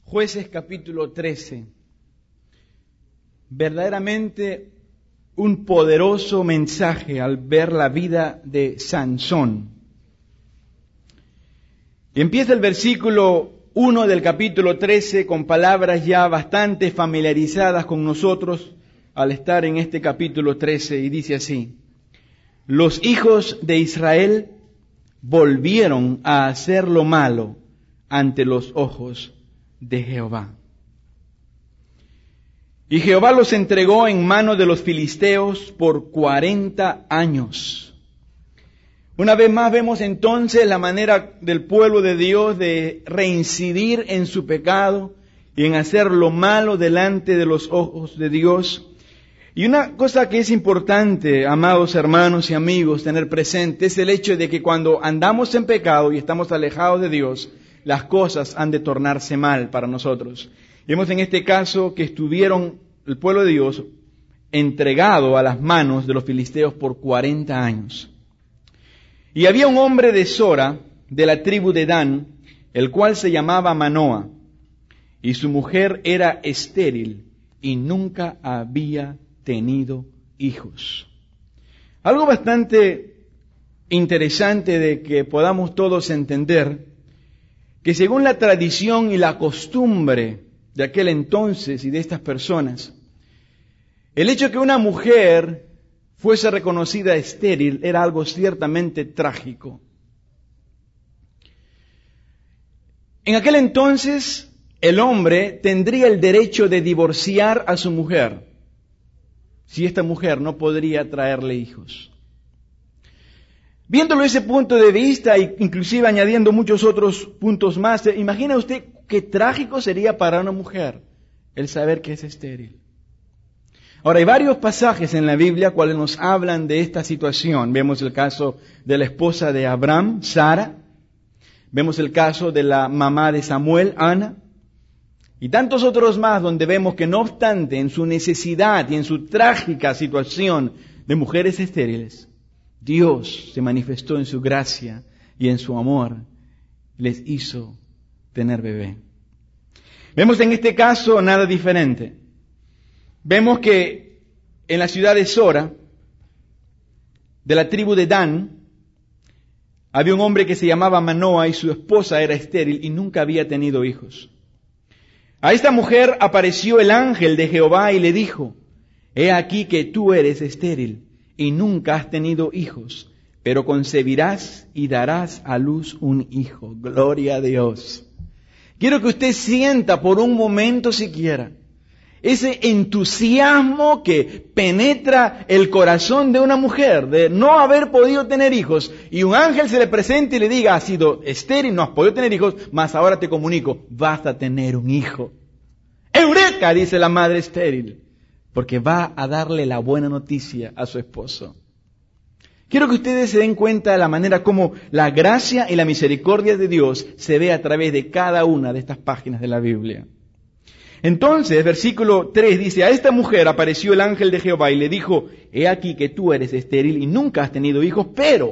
Jueces capítulo 13. Verdaderamente un poderoso mensaje al ver la vida de Sansón. Y empieza el versículo 1 del capítulo 13 con palabras ya bastante familiarizadas con nosotros al estar en este capítulo 13, y dice así: los hijos de Israel volvieron a hacer lo malo ante los ojos de Jehová. Y Jehová los entregó en manos de los filisteos por 40 años. Una vez más vemos entonces la manera del pueblo de Dios de reincidir en su pecado y en hacer lo malo delante de los ojos de Dios. Y una cosa que es importante, amados hermanos y amigos, tener presente es el hecho de que cuando andamos en pecado y estamos alejados de Dios, las cosas han de tornarse mal para nosotros. Vemos en este caso que estuvieron el pueblo de Dios entregado a las manos de los filisteos por 40 años. Y había un hombre de Sora, de la tribu de Dan, el cual se llamaba Manoa, y su mujer era estéril y nunca había tenido hijos. Algo bastante interesante de que podamos todos entender, que según la tradición y la costumbre de aquel entonces y de estas personas, el hecho de que una mujer fuese reconocida estéril era algo ciertamente trágico. En aquel entonces, el hombre tendría el derecho de divorciar a su mujer si esta mujer no podría traerle hijos. Viéndolo desde ese punto de vista, e inclusive añadiendo muchos otros puntos más, imagina usted qué trágico sería para una mujer el saber que es estéril. Ahora, hay varios pasajes en la Biblia cuales nos hablan de esta situación. Vemos el caso de la esposa de Abraham, Sara. Vemos el caso de la mamá de Samuel, Ana. Y tantos otros más donde vemos que no obstante en su necesidad y en su trágica situación de mujeres estériles, Dios se manifestó en su gracia y en su amor, les hizo tener bebé. Vemos en este caso nada diferente. Vemos que en la ciudad de Sora, de la tribu de Dan, había un hombre que se llamaba Manoa y su esposa era estéril y nunca había tenido hijos. A esta mujer apareció el ángel de Jehová y le dijo: he aquí que tú eres estéril y nunca has tenido hijos, pero concebirás y darás a luz un hijo. Gloria a Dios. Quiero que usted sienta por un momento siquiera ese entusiasmo que penetra el corazón de una mujer de no haber podido tener hijos, y un ángel se le presenta y le diga: has sido estéril, no has podido tener hijos, mas ahora te comunico, vas a tener un hijo. ¡Eureka!, dice la madre estéril, porque va a darle la buena noticia a su esposo. Quiero que ustedes se den cuenta de la manera como la gracia y la misericordia de Dios se ve a través de cada una de estas páginas de la Biblia. Entonces, versículo 3 dice: a esta mujer apareció el ángel de Jehová y le dijo: he aquí que tú eres estéril y nunca has tenido hijos, pero,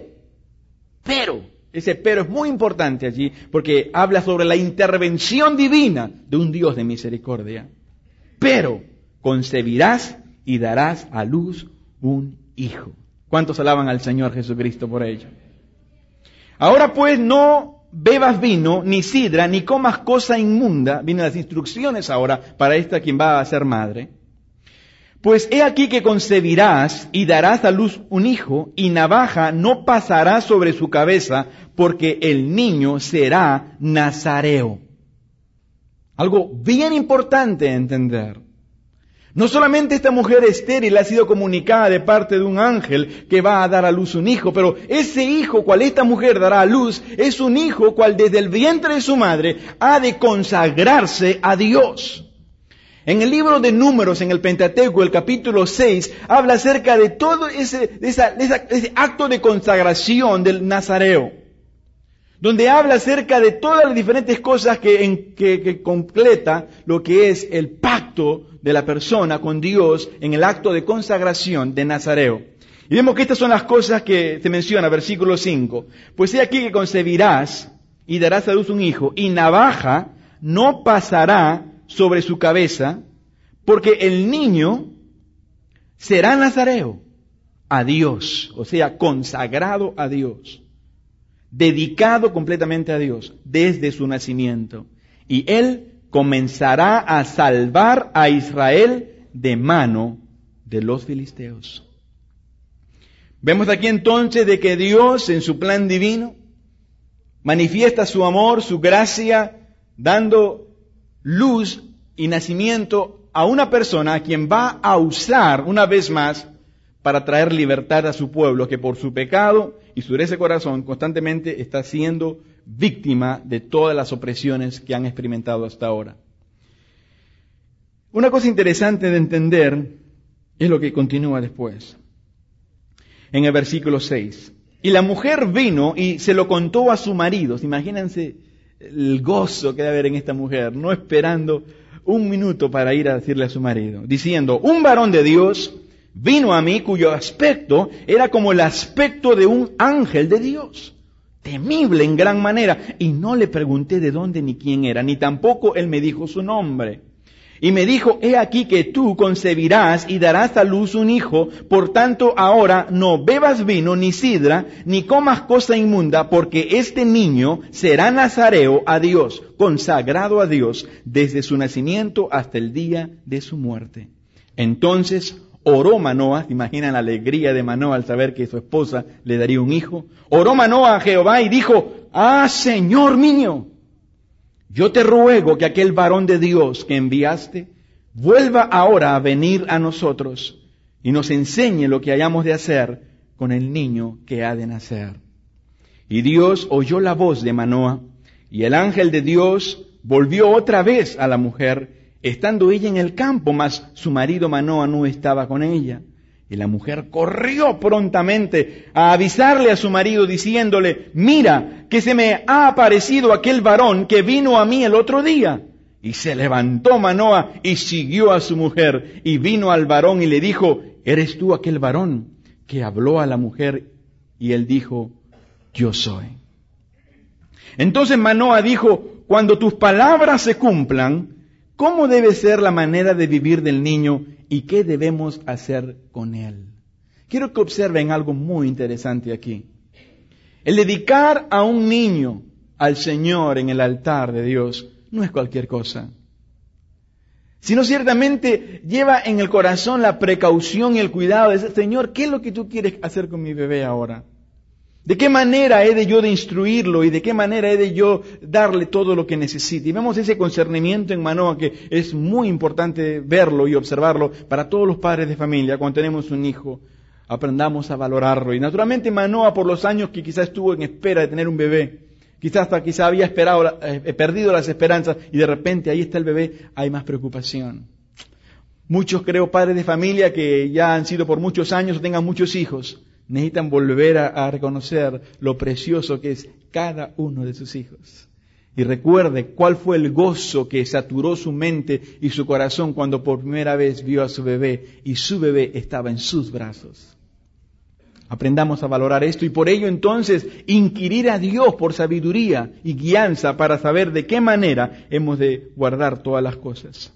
ese pero es muy importante allí, porque habla sobre la intervención divina de un Dios de misericordia. Pero concebirás y darás a luz un hijo. ¿Cuántos alaban al Señor Jesucristo por ello? Ahora pues no bebas vino, ni sidra, ni comas cosa inmunda. Vienen las instrucciones ahora para esta quien va a ser madre. Pues he aquí que concebirás y darás a luz un hijo, y navaja no pasará sobre su cabeza, porque el niño será nazareo. Algo bien importante entender. No solamente esta mujer estéril ha sido comunicada de parte de un ángel que va a dar a luz un hijo, pero ese hijo cual esta mujer dará a luz es un hijo cual desde el vientre de su madre ha de consagrarse a Dios. En el libro de Números, en el Pentateuco, el capítulo 6, habla acerca de todo ese acto de consagración del nazareo, donde habla acerca de todas las diferentes cosas que completa lo que es el pacto de la persona con Dios en el acto de consagración de nazareo. Y vemos que estas son las cosas que se menciona, versículo 5. Pues he aquí que concebirás y darás a luz un hijo, y navaja no pasará sobre su cabeza, porque el niño será nazareo a Dios, o sea, consagrado a Dios, dedicado completamente a Dios desde su nacimiento. Y él comenzará a salvar a Israel de mano de los filisteos. Vemos aquí entonces de que Dios en su plan divino manifiesta su amor, su gracia, dando luz y nacimiento a una persona a quien va a usar una vez más para traer libertad a su pueblo, que por su pecado y su dureza de corazón constantemente está siendo víctima de todas las opresiones que han experimentado hasta ahora. Una cosa interesante de entender es lo que continúa después. En el versículo 6. Y la mujer vino y se lo contó a su marido. Imagínense el gozo que debe haber en esta mujer, no esperando un minuto para ir a decirle a su marido, diciendo: un varón de Dios vino a mí cuyo aspecto era como el aspecto de un ángel de Dios, temible en gran manera, y no le pregunté de dónde ni quién era, ni tampoco él me dijo su nombre. Y me dijo: he aquí que tú concebirás y darás a luz un hijo, por tanto ahora no bebas vino ni sidra, ni comas cosa inmunda, porque este niño será nazareo a Dios, consagrado a Dios, desde su nacimiento hasta el día de su muerte. Entonces oró Manoa, ¿se imaginan la alegría de Manoa al saber que su esposa le daría un hijo? Oró Manoa a Jehová y dijo: ah, Señor mío, yo te ruego que aquel varón de Dios que enviaste vuelva ahora a venir a nosotros y nos enseñe lo que hayamos de hacer con el niño que ha de nacer. Y Dios oyó la voz de Manoa, y el ángel de Dios volvió otra vez a la mujer, estando ella en el campo, mas su marido Manoa no estaba con ella. Y la mujer corrió prontamente a avisarle a su marido, diciéndole: mira, que se me ha aparecido aquel varón que vino a mí el otro día. Y se levantó Manoa y siguió a su mujer, y vino al varón y le dijo: ¿eres tú aquel varón que habló a la mujer? Y él dijo: yo soy. Entonces Manoa dijo: cuando tus palabras se cumplan, ¿cómo debe ser la manera de vivir del niño y qué debemos hacer con él? Quiero que observen algo muy interesante aquí. El dedicar a un niño al Señor en el altar de Dios no es cualquier cosa, sino ciertamente lleva en el corazón la precaución y el cuidado de decir: Señor, ¿qué es lo que tú quieres hacer con mi bebé ahora? ¿De qué manera he de yo de instruirlo y de qué manera he de yo darle todo lo que necesite? Y vemos ese concernimiento en Manoa, que es muy importante verlo y observarlo para todos los padres de familia. Cuando tenemos un hijo, aprendamos a valorarlo. Y naturalmente Manoa, por los años que quizás estuvo en espera de tener un bebé, quizás había perdido las esperanzas, y de repente ahí está el bebé, hay más preocupación. Muchos, creo, padres de familia que ya han sido por muchos años o tengan muchos hijos, necesitan volver a reconocer lo precioso que es cada uno de sus hijos. Y recuerde cuál fue el gozo que saturó su mente y su corazón cuando por primera vez vio a su bebé y su bebé estaba en sus brazos. Aprendamos a valorar esto y por ello entonces inquirir a Dios por sabiduría y guianza para saber de qué manera hemos de guardar todas las cosas.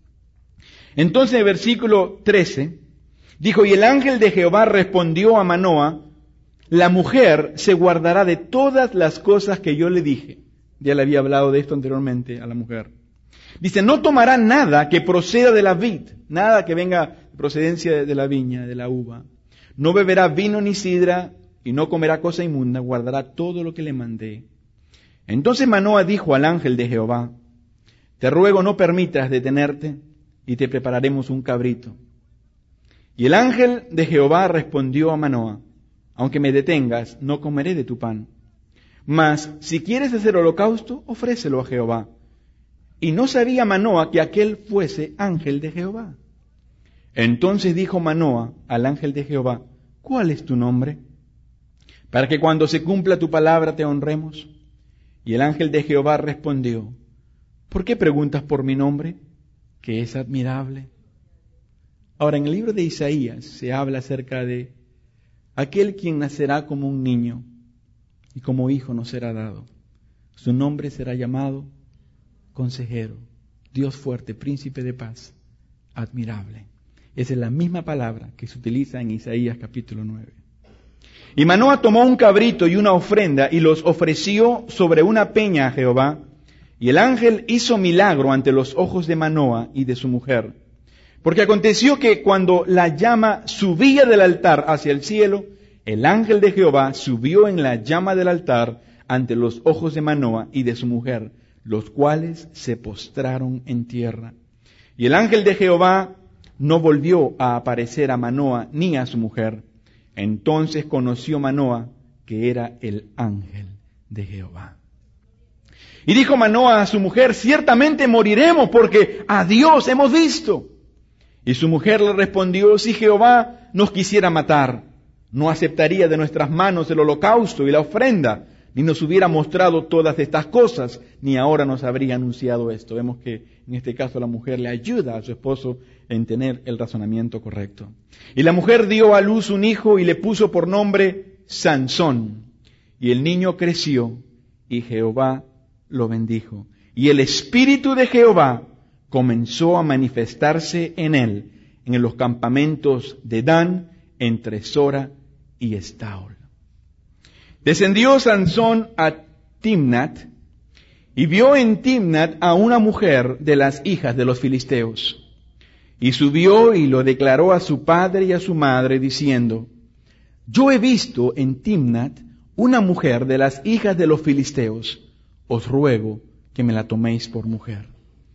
Entonces, el versículo 13 dijo: y el ángel de Jehová respondió a Manoa: la mujer se guardará de todas las cosas que yo le dije. Ya le había hablado de esto anteriormente a la mujer. Dice: no tomará nada que proceda de la vid, nada que venga de procedencia de la viña, de la uva. No beberá vino ni sidra, y no comerá cosa inmunda, guardará todo lo que le mandé. Entonces Manoa dijo al ángel de Jehová: te ruego no permitas detenerte, y te prepararemos un cabrito. Y el ángel de Jehová respondió a Manoa: aunque me detengas, no comeré de tu pan. Mas si quieres hacer holocausto, ofrécelo a Jehová. Y no sabía Manoa que aquel fuese ángel de Jehová. Entonces dijo Manoa al ángel de Jehová: ¿cuál es tu nombre? Para que cuando se cumpla tu palabra te honremos. Y el ángel de Jehová respondió: ¿por qué preguntas por mi nombre, que es admirable? Ahora, en el libro de Isaías se habla acerca de aquel quien nacerá como un niño y como hijo nos será dado. Su nombre será llamado consejero, Dios fuerte, príncipe de paz, admirable. Esa es la misma palabra que se utiliza en Isaías capítulo 9. Y Manoa tomó un cabrito y una ofrenda y los ofreció sobre una peña a Jehová. Y el ángel hizo milagro ante los ojos de Manoa y de su mujer. Porque aconteció que cuando la llama subía del altar hacia el cielo, el ángel de Jehová subió en la llama del altar ante los ojos de Manoa y de su mujer, los cuales se postraron en tierra. Y el ángel de Jehová no volvió a aparecer a Manoa ni a su mujer. Entonces conoció Manoa que era el ángel de Jehová. Y dijo Manoa a su mujer, ciertamente moriremos porque a Dios hemos visto. Y su mujer le respondió, si Jehová nos quisiera matar, no aceptaría de nuestras manos el holocausto y la ofrenda, ni nos hubiera mostrado todas estas cosas, ni ahora nos habría anunciado esto. Vemos que en este caso la mujer le ayuda a su esposo en tener el razonamiento correcto. Y la mujer dio a luz un hijo y le puso por nombre Sansón. Y el niño creció y Jehová lo bendijo. Y el Espíritu de Jehová comenzó a manifestarse en él, en los campamentos de Dan, entre Sora y Estaol. Descendió Sansón a Timnat, y vio en Timnat a una mujer de las hijas de los filisteos. Y subió y lo declaró a su padre y a su madre, diciendo, yo he visto en Timnat una mujer de las hijas de los filisteos, os ruego que me la toméis por mujer.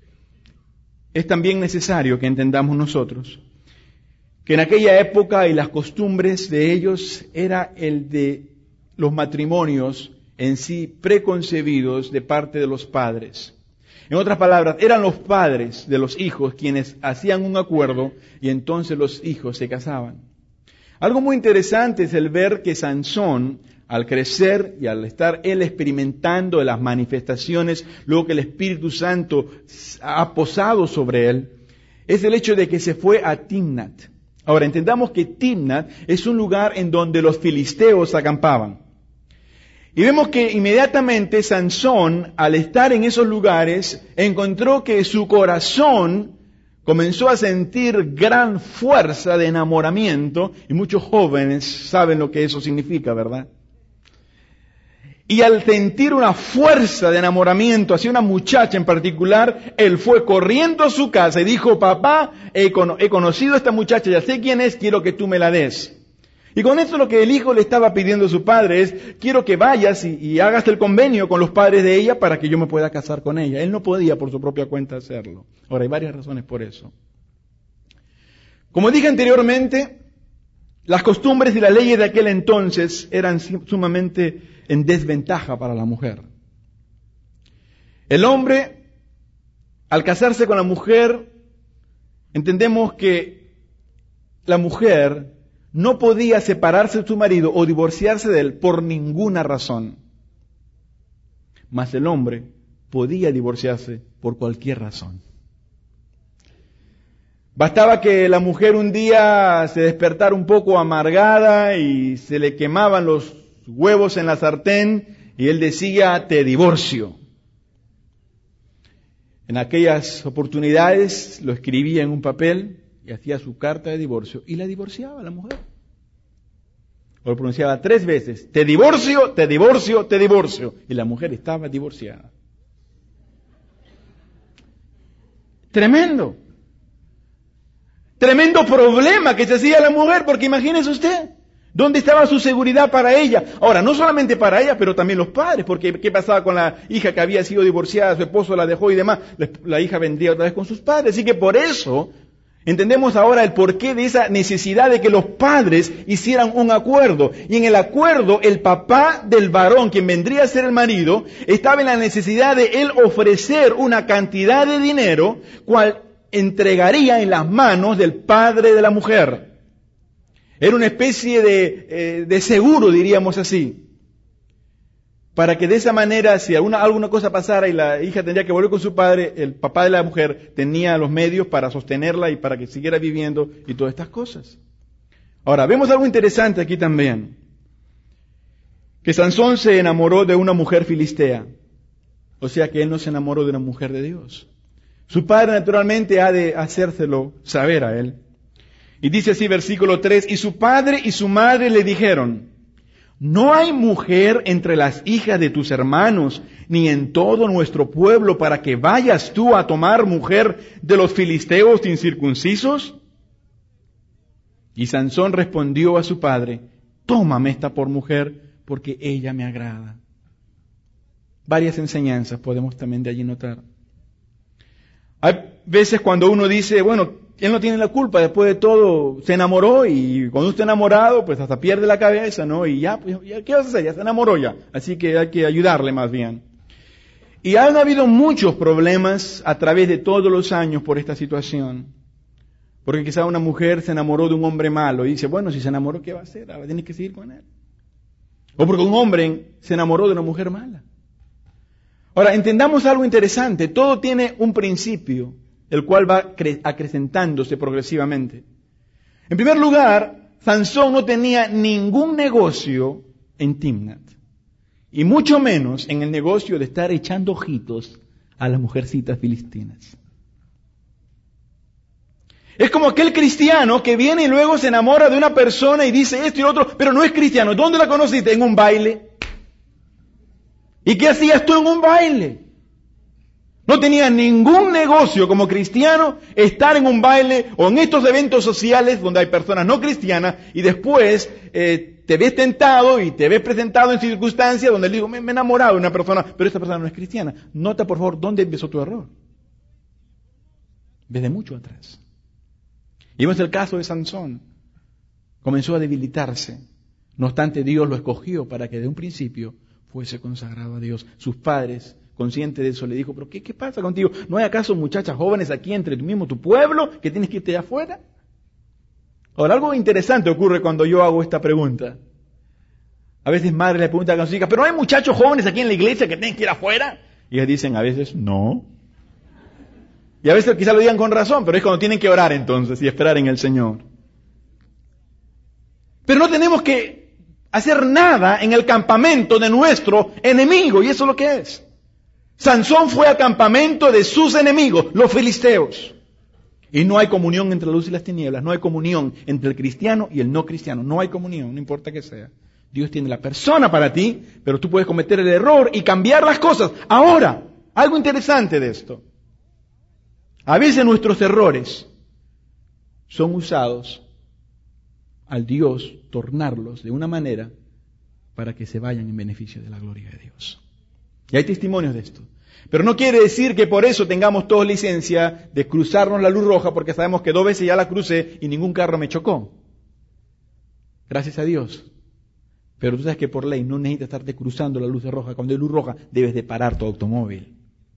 Es también necesario que entendamos nosotros que en aquella época y las costumbres de ellos era el de los matrimonios en sí preconcebidos de parte de los padres. En otras palabras, eran los padres de los hijos quienes hacían un acuerdo y entonces los hijos se casaban. Algo muy interesante es el ver que Sansón, al crecer y al estar él experimentando las manifestaciones, luego que el Espíritu Santo ha posado sobre él, es el hecho de que se fue a Timnat. Ahora, entendamos que Timnat es un lugar en donde los filisteos acampaban. Y vemos que inmediatamente Sansón, al estar en esos lugares, encontró que su corazón comenzó a sentir gran fuerza de enamoramiento, y muchos jóvenes saben lo que eso significa, ¿verdad? Y al sentir una fuerza de enamoramiento hacia una muchacha en particular, él fue corriendo a su casa y dijo, papá, he conocido a esta muchacha, ya sé quién es, quiero que tú me la des. Y con esto lo que el hijo le estaba pidiendo a su padre es, quiero que vayas y hagas el convenio con los padres de ella para que yo me pueda casar con ella. Él no podía por su propia cuenta hacerlo. Ahora, hay varias razones por eso. Como dije anteriormente, las costumbres y las leyes de aquel entonces eran sumamente en desventaja para la mujer. El hombre, al casarse con la mujer, entendemos que la mujer no podía separarse de su marido o divorciarse de él por ninguna razón. Mas el hombre podía divorciarse por cualquier razón. Bastaba que la mujer un día se despertara un poco amargada y se le quemaban los huevos en la sartén y él decía, te divorcio. En aquellas oportunidades lo escribía en un papel y hacía su carta de divorcio y la divorciaba la mujer. O lo pronunciaba 3 veces, te divorcio, te divorcio, te divorcio. Y la mujer estaba divorciada. Tremendo. Tremendo problema que se hacía la mujer, porque imagínese usted, ¿dónde estaba su seguridad para ella? Ahora, no solamente para ella, pero también los padres, porque ¿qué pasaba con la hija que había sido divorciada, su esposo la dejó y demás? La hija vendría otra vez con sus padres, así que por eso entendemos ahora el porqué de esa necesidad de que los padres hicieran un acuerdo. Y en el acuerdo, el papá del varón, quien vendría a ser el marido, estaba en la necesidad de él ofrecer una cantidad de dinero, cual entregaría en las manos del padre de la mujer. Era una especie de seguro, diríamos así, para que de esa manera, si alguna cosa pasara y la hija tendría que volver con su padre, el papá de la mujer tenía los medios para sostenerla y para que siguiera viviendo y todas estas cosas. Ahora, vemos algo interesante aquí también, que Sansón se enamoró de una mujer filistea. O sea que él no se enamoró de una mujer de Dios. Su padre naturalmente ha de hacérselo saber a él. Y dice así versículo 3, y su padre y su madre le dijeron, no hay mujer entre las hijas de tus hermanos, ni en todo nuestro pueblo, para que vayas tú a tomar mujer de los filisteos incircuncisos. Y Sansón respondió a su padre, tómame esta por mujer, porque ella me agrada. Varias enseñanzas podemos también de allí notar. Hay veces cuando uno dice, bueno, él no tiene la culpa, después de todo se enamoró, y cuando uno está enamorado, pues hasta pierde la cabeza, ¿no? Y ya, pues, ¿qué vas a hacer? Ya se enamoró ya. Así que hay que ayudarle más bien. Y han habido muchos problemas a través de todos los años por esta situación. Porque quizá una mujer se enamoró de un hombre malo y dice, bueno, si se enamoró, ¿qué va a hacer? Ahora tiene que seguir con él. O porque un hombre se enamoró de una mujer mala. Ahora, entendamos algo interesante. Todo tiene un principio, el cual va acrecentándose progresivamente. En primer lugar, Sansón no tenía ningún negocio en Timnat. Y mucho menos en el negocio de estar echando ojitos a las mujercitas filistinas. Es como aquel cristiano que viene y luego se enamora de una persona y dice esto y lo otro, pero no es cristiano. ¿Dónde la conociste? En un baile. ¿Y qué hacías tú en un baile? No tenía ningún negocio como cristiano estar en un baile o en estos eventos sociales donde hay personas no cristianas y después te ves tentado y te ves presentado en circunstancias donde le digo, me he enamorado de una persona, pero esta persona no es cristiana. Nota por favor dónde empezó tu error. Desde mucho atrás. Y vemos el caso de Sansón. Comenzó a debilitarse. No obstante, Dios lo escogió para que de un principio fuese consagrado a Dios. Sus padres, conscientes de eso, le dijo, pero ¿qué pasa contigo? ¿No hay acaso muchachas jóvenes aquí entre tú mismo, tu pueblo, que tienes que irte de afuera? Ahora, algo interesante ocurre cuando yo hago esta pregunta. A veces madres le preguntan a sus hijas, ¿pero no hay muchachos jóvenes aquí en la iglesia que tienen que ir afuera? Y ellas dicen a veces, no. Y a veces quizá lo digan con razón, pero es cuando tienen que orar entonces y esperar en el Señor. Pero no tenemos que hacer nada en el campamento de nuestro enemigo, y eso es lo que es. Sansón fue al campamento de sus enemigos, los filisteos. Y no hay comunión entre la luz y las tinieblas, no hay comunión entre el cristiano y el no cristiano, no hay comunión, no importa que sea. Dios tiene la persona para ti, pero tú puedes cometer el error y cambiar las cosas. Ahora, algo interesante de esto. A veces nuestros errores son usados al Dios tornarlos de una manera para que se vayan en beneficio de la gloria de Dios. Y hay testimonios de esto. Pero no quiere decir que por eso tengamos todos licencia de cruzarnos la luz roja, porque sabemos que 2 veces ya la crucé y ningún carro me chocó. Gracias a Dios. Pero tú sabes que por ley no necesitas estarte cruzando la luz roja. Cuando hay luz roja debes de parar tu automóvil.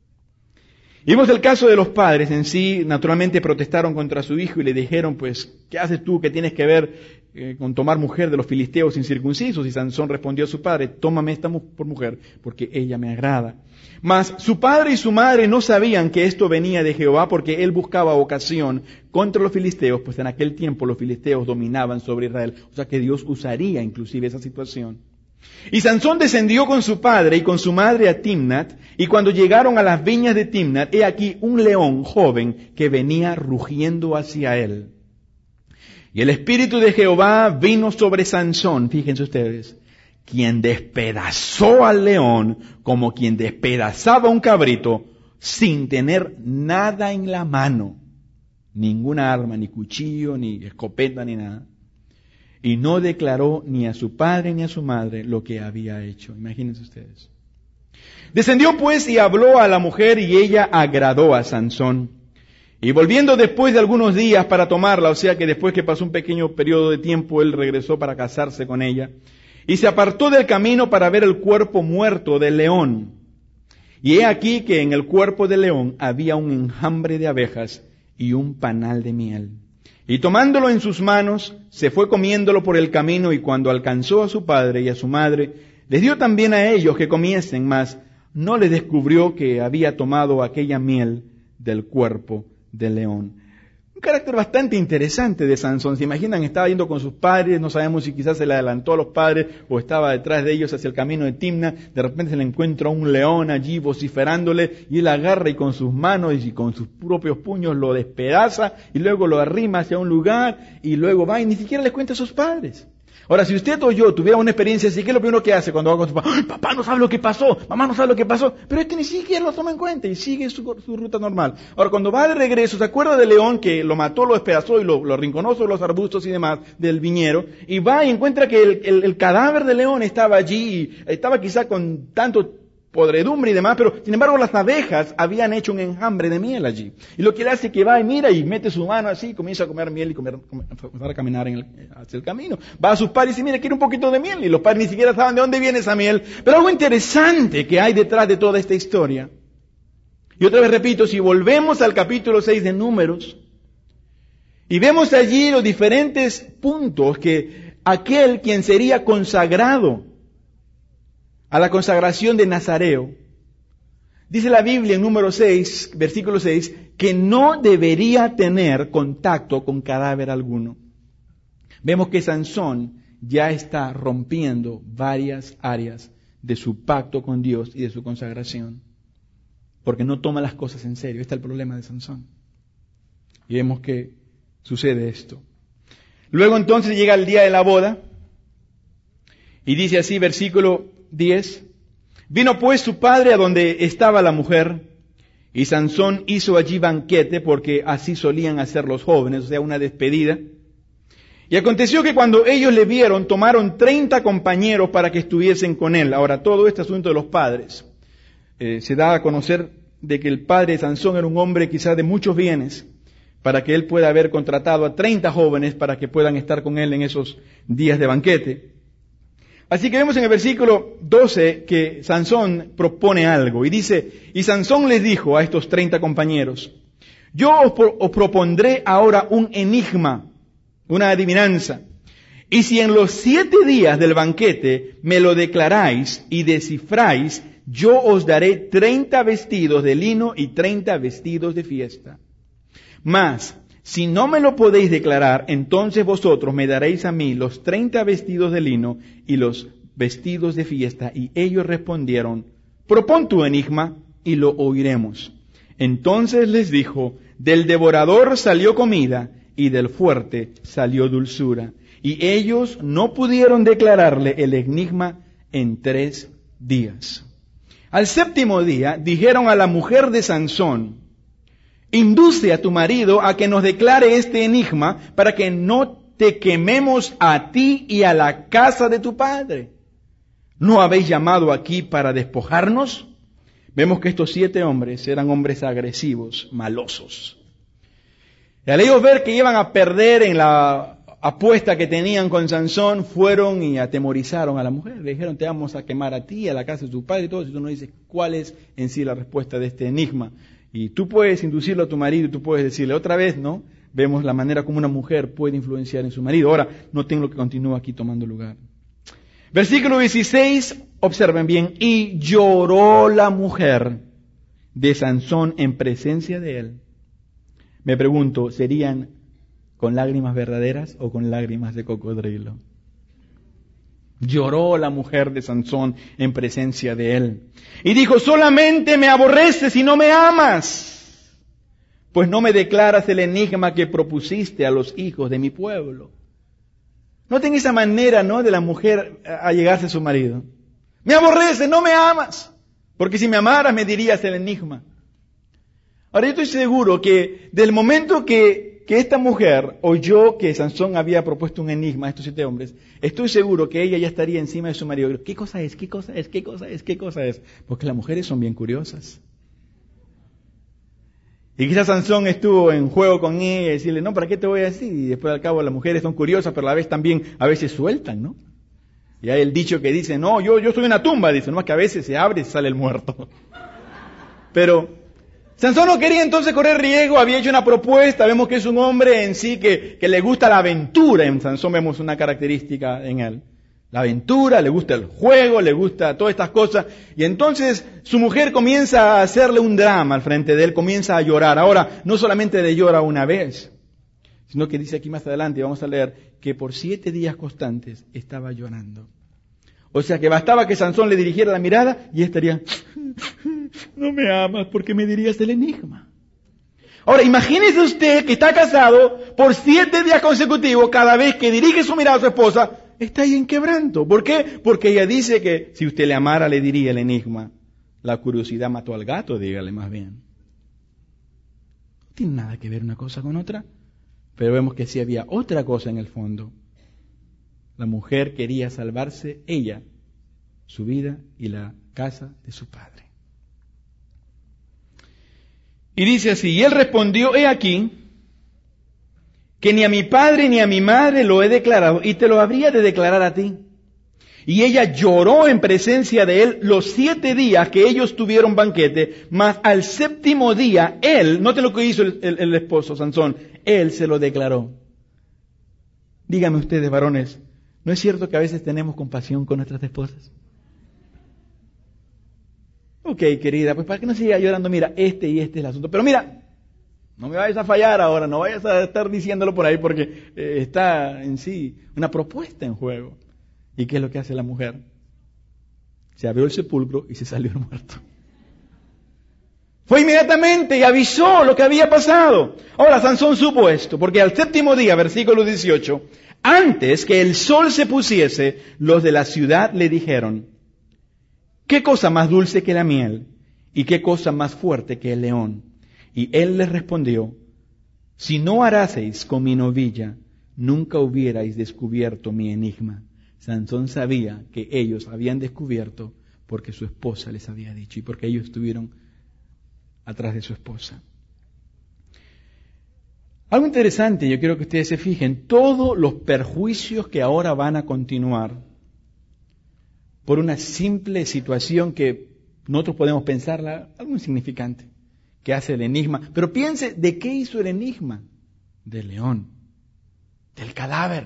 Y vemos el caso de los padres en sí, naturalmente protestaron contra su hijo y le dijeron, pues, ¿qué haces tú? ¿Qué tienes que ver con tomar mujer de los filisteos incircuncisos? Y Sansón respondió a su padre, tómame esta por mujer, porque ella me agrada. Mas su padre y su madre no sabían que esto venía de Jehová, porque él buscaba ocasión contra los filisteos, pues en aquel tiempo los filisteos dominaban sobre Israel. O sea que Dios usaría inclusive esa situación. Y Sansón descendió con su padre y con su madre a Timnat, y cuando llegaron a las viñas de Timnat, he aquí un león joven que venía rugiendo hacia él. Y el Espíritu de Jehová vino sobre Sansón, fíjense ustedes, quien despedazó al león como quien despedazaba un cabrito, sin tener nada en la mano, ninguna arma, ni cuchillo, ni escopeta, ni nada. Y no declaró ni a su padre ni a su madre lo que había hecho. Imagínense ustedes. Descendió pues y habló a la mujer y ella agradó a Sansón. Y volviendo después de algunos días para tomarla, o sea que después que pasó un pequeño periodo de tiempo, él regresó para casarse con ella. Y se apartó del camino para ver el cuerpo muerto del león. Y he aquí que en el cuerpo del león había un enjambre de abejas y un panal de miel. Y tomándolo en sus manos, se fue comiéndolo por el camino, y cuando alcanzó a su padre y a su madre, les dio también a ellos que comiesen, mas no les descubrió que había tomado aquella miel del cuerpo del león. carácter bastante interesante de Sansón. ¿Se imaginan? Estaba yendo con sus padres, no sabemos si quizás se le adelantó a los padres o estaba detrás de ellos hacia el camino de Timna. De repente se le encuentra un león allí vociferándole y él agarra y con sus manos y con sus propios puños lo despedaza y luego lo arrima hacia un lugar y luego va y ni siquiera les cuenta a sus padres. Ahora, si usted o yo tuviera una experiencia así, ¿qué es lo primero que hace cuando va con su papá? ¡Ay, papá no sabe lo que pasó! ¡Mamá no sabe lo que pasó! Pero este ni siquiera lo toma en cuenta y sigue su ruta normal. Ahora, cuando va de regreso, ¿se acuerda del león que lo mató, lo despedazó y lo arrinconó sobre los arbustos y demás del viñedo? Y va y encuentra que el cadáver del león estaba allí, estaba quizá con tanto podredumbre y demás, pero sin embargo las abejas habían hecho un enjambre de miel allí. Y lo que él hace es que va y mira y mete su mano así, y comienza a comer miel y comenzar a caminar hacia el camino. Va a sus padres y dice, mira, quiere un poquito de miel. Y los padres ni siquiera saben de dónde viene esa miel. Pero algo interesante que hay detrás de toda esta historia. Y otra vez repito, si volvemos al capítulo 6 de Números, y vemos allí los diferentes puntos que aquel quien sería consagrado a la consagración de Nazareo, dice la Biblia en número 6, versículo 6, que no debería tener contacto con cadáver alguno. Vemos que Sansón ya está rompiendo varias áreas de su pacto con Dios y de su consagración, porque no toma las cosas en serio. Este es el problema de Sansón. Y vemos que sucede esto. Luego entonces llega el día de la boda, y dice así, versículo 10, vino pues su padre a donde estaba la mujer, y Sansón hizo allí banquete, porque así solían hacer los jóvenes, o sea, una despedida. Y aconteció que cuando ellos le vieron, tomaron 30 compañeros para que estuviesen con él. Ahora, todo este asunto de los padres, se da a conocer de que el padre de Sansón era un hombre quizás de muchos bienes, para que él pueda haber contratado a 30 jóvenes para que puedan estar con él en esos días de banquete. Así que vemos en el versículo 12 que Sansón propone algo y dice, y Sansón les dijo a estos 30 compañeros, yo os propondré ahora un enigma, una adivinanza, y si en los 7 días del banquete me lo declaráis y descifráis, yo os daré 30 vestidos de lino y 30 vestidos de fiesta. Mas, si no me lo podéis declarar, entonces vosotros me daréis a mí los 30 vestidos de lino y los vestidos de fiesta. Y ellos respondieron, propón tu enigma y lo oiremos. Entonces les dijo, del devorador salió comida y del fuerte salió dulzura. Y ellos no pudieron declararle el enigma en 3 días. Al 7º día dijeron a la mujer de Sansón, induce a tu marido a que nos declare este enigma para que no te quememos a ti y a la casa de tu padre. ¿No habéis llamado aquí para despojarnos? Vemos que estos 7 hombres eran hombres agresivos, malosos. Y al ellos ver que iban a perder en la apuesta que tenían con Sansón, fueron y atemorizaron a la mujer. Le dijeron, te vamos a quemar a ti, a la casa de tu padre y todo. Si tú no dices cuál es en sí la respuesta de este enigma. Y tú puedes inducirlo a tu marido y tú puedes decirle otra vez, ¿no? Vemos la manera como una mujer puede influenciar en su marido. Ahora, noten lo que continúa aquí tomando lugar. Versículo 16, observen bien. Y lloró la mujer de Sansón en presencia de él. Me pregunto, ¿serían con lágrimas verdaderas o con lágrimas de cocodrilo? Lloró la mujer de Sansón en presencia de él. Y dijo, solamente me aborreces y no me amas, pues no me declaras el enigma que propusiste a los hijos de mi pueblo. Noten esa manera, ¿no?, de la mujer a llegarse a su marido. Me aborreces, no me amas, porque si me amaras me dirías el enigma. Ahora yo estoy seguro que del momento que esta mujer oyó que Sansón había propuesto un enigma a estos 7 hombres, estoy seguro que ella ya estaría encima de su marido. ¿Qué cosa es? ¿Qué cosa es? ¿Qué cosa es? ¿Qué cosa es? Porque las mujeres son bien curiosas. Y quizás Sansón estuvo en juego con ella y decirle, no, ¿para qué te voy a decir? Y después al cabo las mujeres son curiosas, pero a la vez también a veces sueltan, ¿no? Y hay el dicho que dice, no, yo soy una tumba, dice, nomás que a veces se abre y sale el muerto. Pero Sansón no quería entonces correr riesgo, había hecho una propuesta, vemos que es un hombre en sí que le gusta la aventura. En Sansón vemos una característica en él. La aventura, le gusta el juego, le gusta todas estas cosas. Y entonces su mujer comienza a hacerle un drama al frente de él, comienza a llorar. Ahora, no solamente le llora una vez, sino que dice aquí más adelante, vamos a leer, que por 7 días constantes estaba llorando. O sea que bastaba que Sansón le dirigiera la mirada y estaría, no me amas porque me dirías el enigma. Ahora, imagínese usted que está casado por 7 días consecutivos, cada vez que dirige su mirada a su esposa, está ahí en quebranto. ¿Por qué? Porque ella dice que si usted le amara le diría el enigma. La curiosidad mató al gato, dígale más bien. No tiene nada que ver una cosa con otra, pero vemos que sí había otra cosa en el fondo. La mujer quería salvarse ella, su vida y la casa de su padre. Y dice así, y él respondió, he aquí, que ni a mi padre ni a mi madre lo he declarado, y te lo habría de declarar a ti. Y ella lloró en presencia de él los 7 días que ellos tuvieron banquete, mas al 7º día, él, noten lo que hizo el esposo Sansón, él se lo declaró. Díganme ustedes, varones, ¿no es cierto que a veces tenemos compasión con nuestras esposas? Ok, querida, pues para que no siga llorando, mira, este es el asunto. Pero mira, no me vayas a fallar ahora, no vayas a estar diciéndolo por ahí porque está en sí una propuesta en juego. ¿Y qué es lo que hace la mujer? Se abrió el sepulcro y se salió el muerto. Fue inmediatamente y avisó lo que había pasado. Ahora Sansón supo esto, porque al 7º día, versículo 18, antes que el sol se pusiese, los de la ciudad le dijeron, ¿qué cosa más dulce que la miel? ¿Y qué cosa más fuerte que el león? Y él les respondió, si no haraseis con mi novilla, nunca hubierais descubierto mi enigma. Sansón sabía que ellos habían descubierto porque su esposa les había dicho y porque ellos estuvieron atrás de su esposa. Algo interesante, yo quiero que ustedes se fijen, todos los perjuicios que ahora van a continuar por una simple situación que nosotros podemos pensarla algo insignificante, que hace el enigma. Pero piense, ¿de qué hizo el enigma? Del león, del cadáver,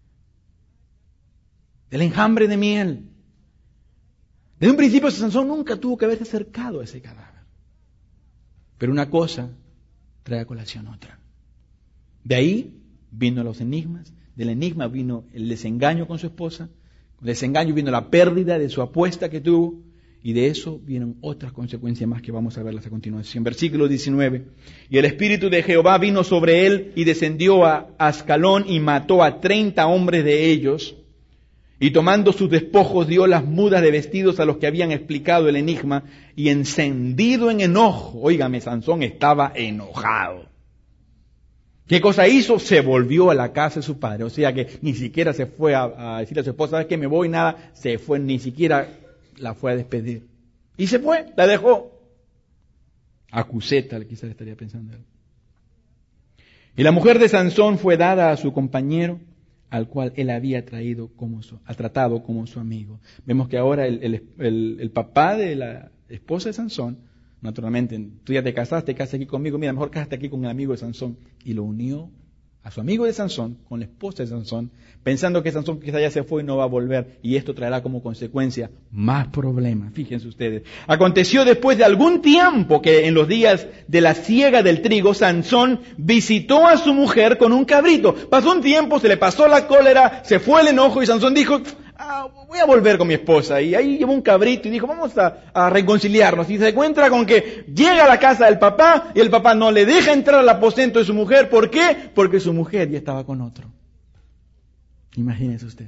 del enjambre de miel. Desde un principio Sansón nunca tuvo que haberse acercado a ese cadáver. Pero una cosa trae a colación otra. De ahí vino los enigmas, del enigma vino el desengaño con su esposa, con el desengaño vino la pérdida de su apuesta que tuvo, y de eso vienen otras consecuencias más que vamos a verlas a continuación. Versículo 19. Y el Espíritu de Jehová vino sobre él y descendió a Ascalón y mató a 30 hombres de ellos. Y tomando sus despojos dio las mudas de vestidos a los que habían explicado el enigma y encendido en enojo, óigame, Sansón estaba enojado. ¿Qué cosa hizo? Se volvió a la casa de su padre. O sea que ni siquiera se fue a decirle a su esposa, ¿sabes qué? Me voy, nada. Se fue, ni siquiera la fue a despedir. Y se fue, la dejó. Acuseta, quizás estaría pensando él. Y la mujer de Sansón fue dada a su compañero, al cual él había tratado como su amigo. Vemos que ahora el papá de la esposa de Sansón, naturalmente, tú ya te casaste, casas aquí conmigo, mira, mejor cásate aquí con el amigo de Sansón. Y lo unió a su amigo de Sansón, con la esposa de Sansón, pensando que Sansón quizá ya se fue y no va a volver, y esto traerá como consecuencia más problemas. Fíjense ustedes. Aconteció después de algún tiempo que en los días de la siega del trigo, Sansón visitó a su mujer con un cabrito. Pasó un tiempo, se le pasó la cólera, se fue el enojo y Sansón dijo, voy a volver con mi esposa. Y ahí llevó un cabrito y dijo, vamos a reconciliarnos. Y se encuentra con que llega a la casa del papá y el papá no le deja entrar al aposento de su mujer. ¿Por qué? Porque su mujer ya estaba con otro. Imagínese usted.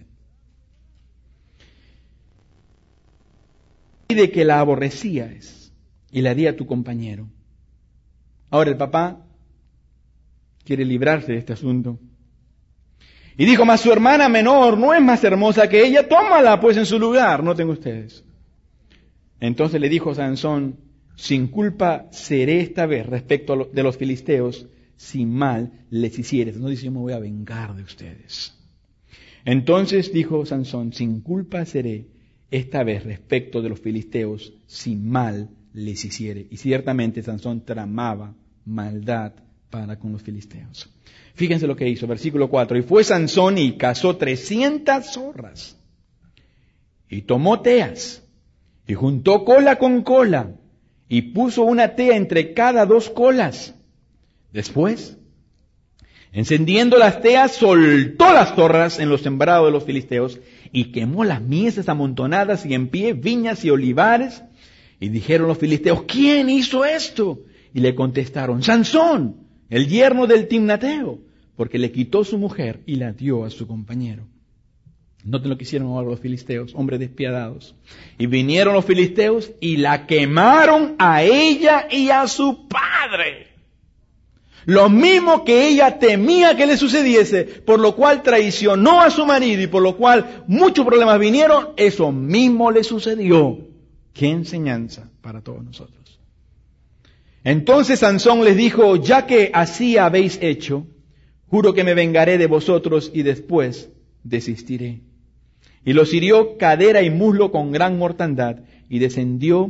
Y de que la aborrecías y la di a tu compañero. Ahora el papá quiere librarse de este asunto. Y dijo, mas su hermana menor no es más hermosa que ella, tómala pues en su lugar, noten ustedes. Entonces le dijo Sansón, sin culpa seré esta vez respecto de los filisteos, si mal les hicieres. No dice, yo me voy a vengar de ustedes. Entonces dijo Sansón, sin culpa seré esta vez respecto de los filisteos, si mal les hiciere. Y ciertamente Sansón tramaba maldad para con los filisteos. Fíjense lo que hizo, versículo 4. Y fue Sansón y cazó 300 zorras. Y tomó teas. Y juntó cola con cola. Y puso una tea entre cada 2 colas. Después Encendiendo las teas, soltó las zorras en los sembrados de los filisteos y quemó las mieses amontonadas y en pie, viñas y olivares. Y dijeron los filisteos, ¿quién hizo esto? Y le contestaron, Sansón, el yerno del Timnateo, porque le quitó su mujer y la dio a su compañero. Noten lo que hicieron ahora los filisteos, hombres despiadados. Y vinieron los filisteos y la quemaron a ella y a su padre. Lo mismo que ella temía que le sucediese, por lo cual traicionó a su marido y por lo cual muchos problemas vinieron, eso mismo le sucedió. Qué enseñanza para todos nosotros. Entonces Sansón les dijo, ya que así habéis hecho, juro que me vengaré de vosotros y después desistiré. Y los hirió cadera y muslo con gran mortandad y descendió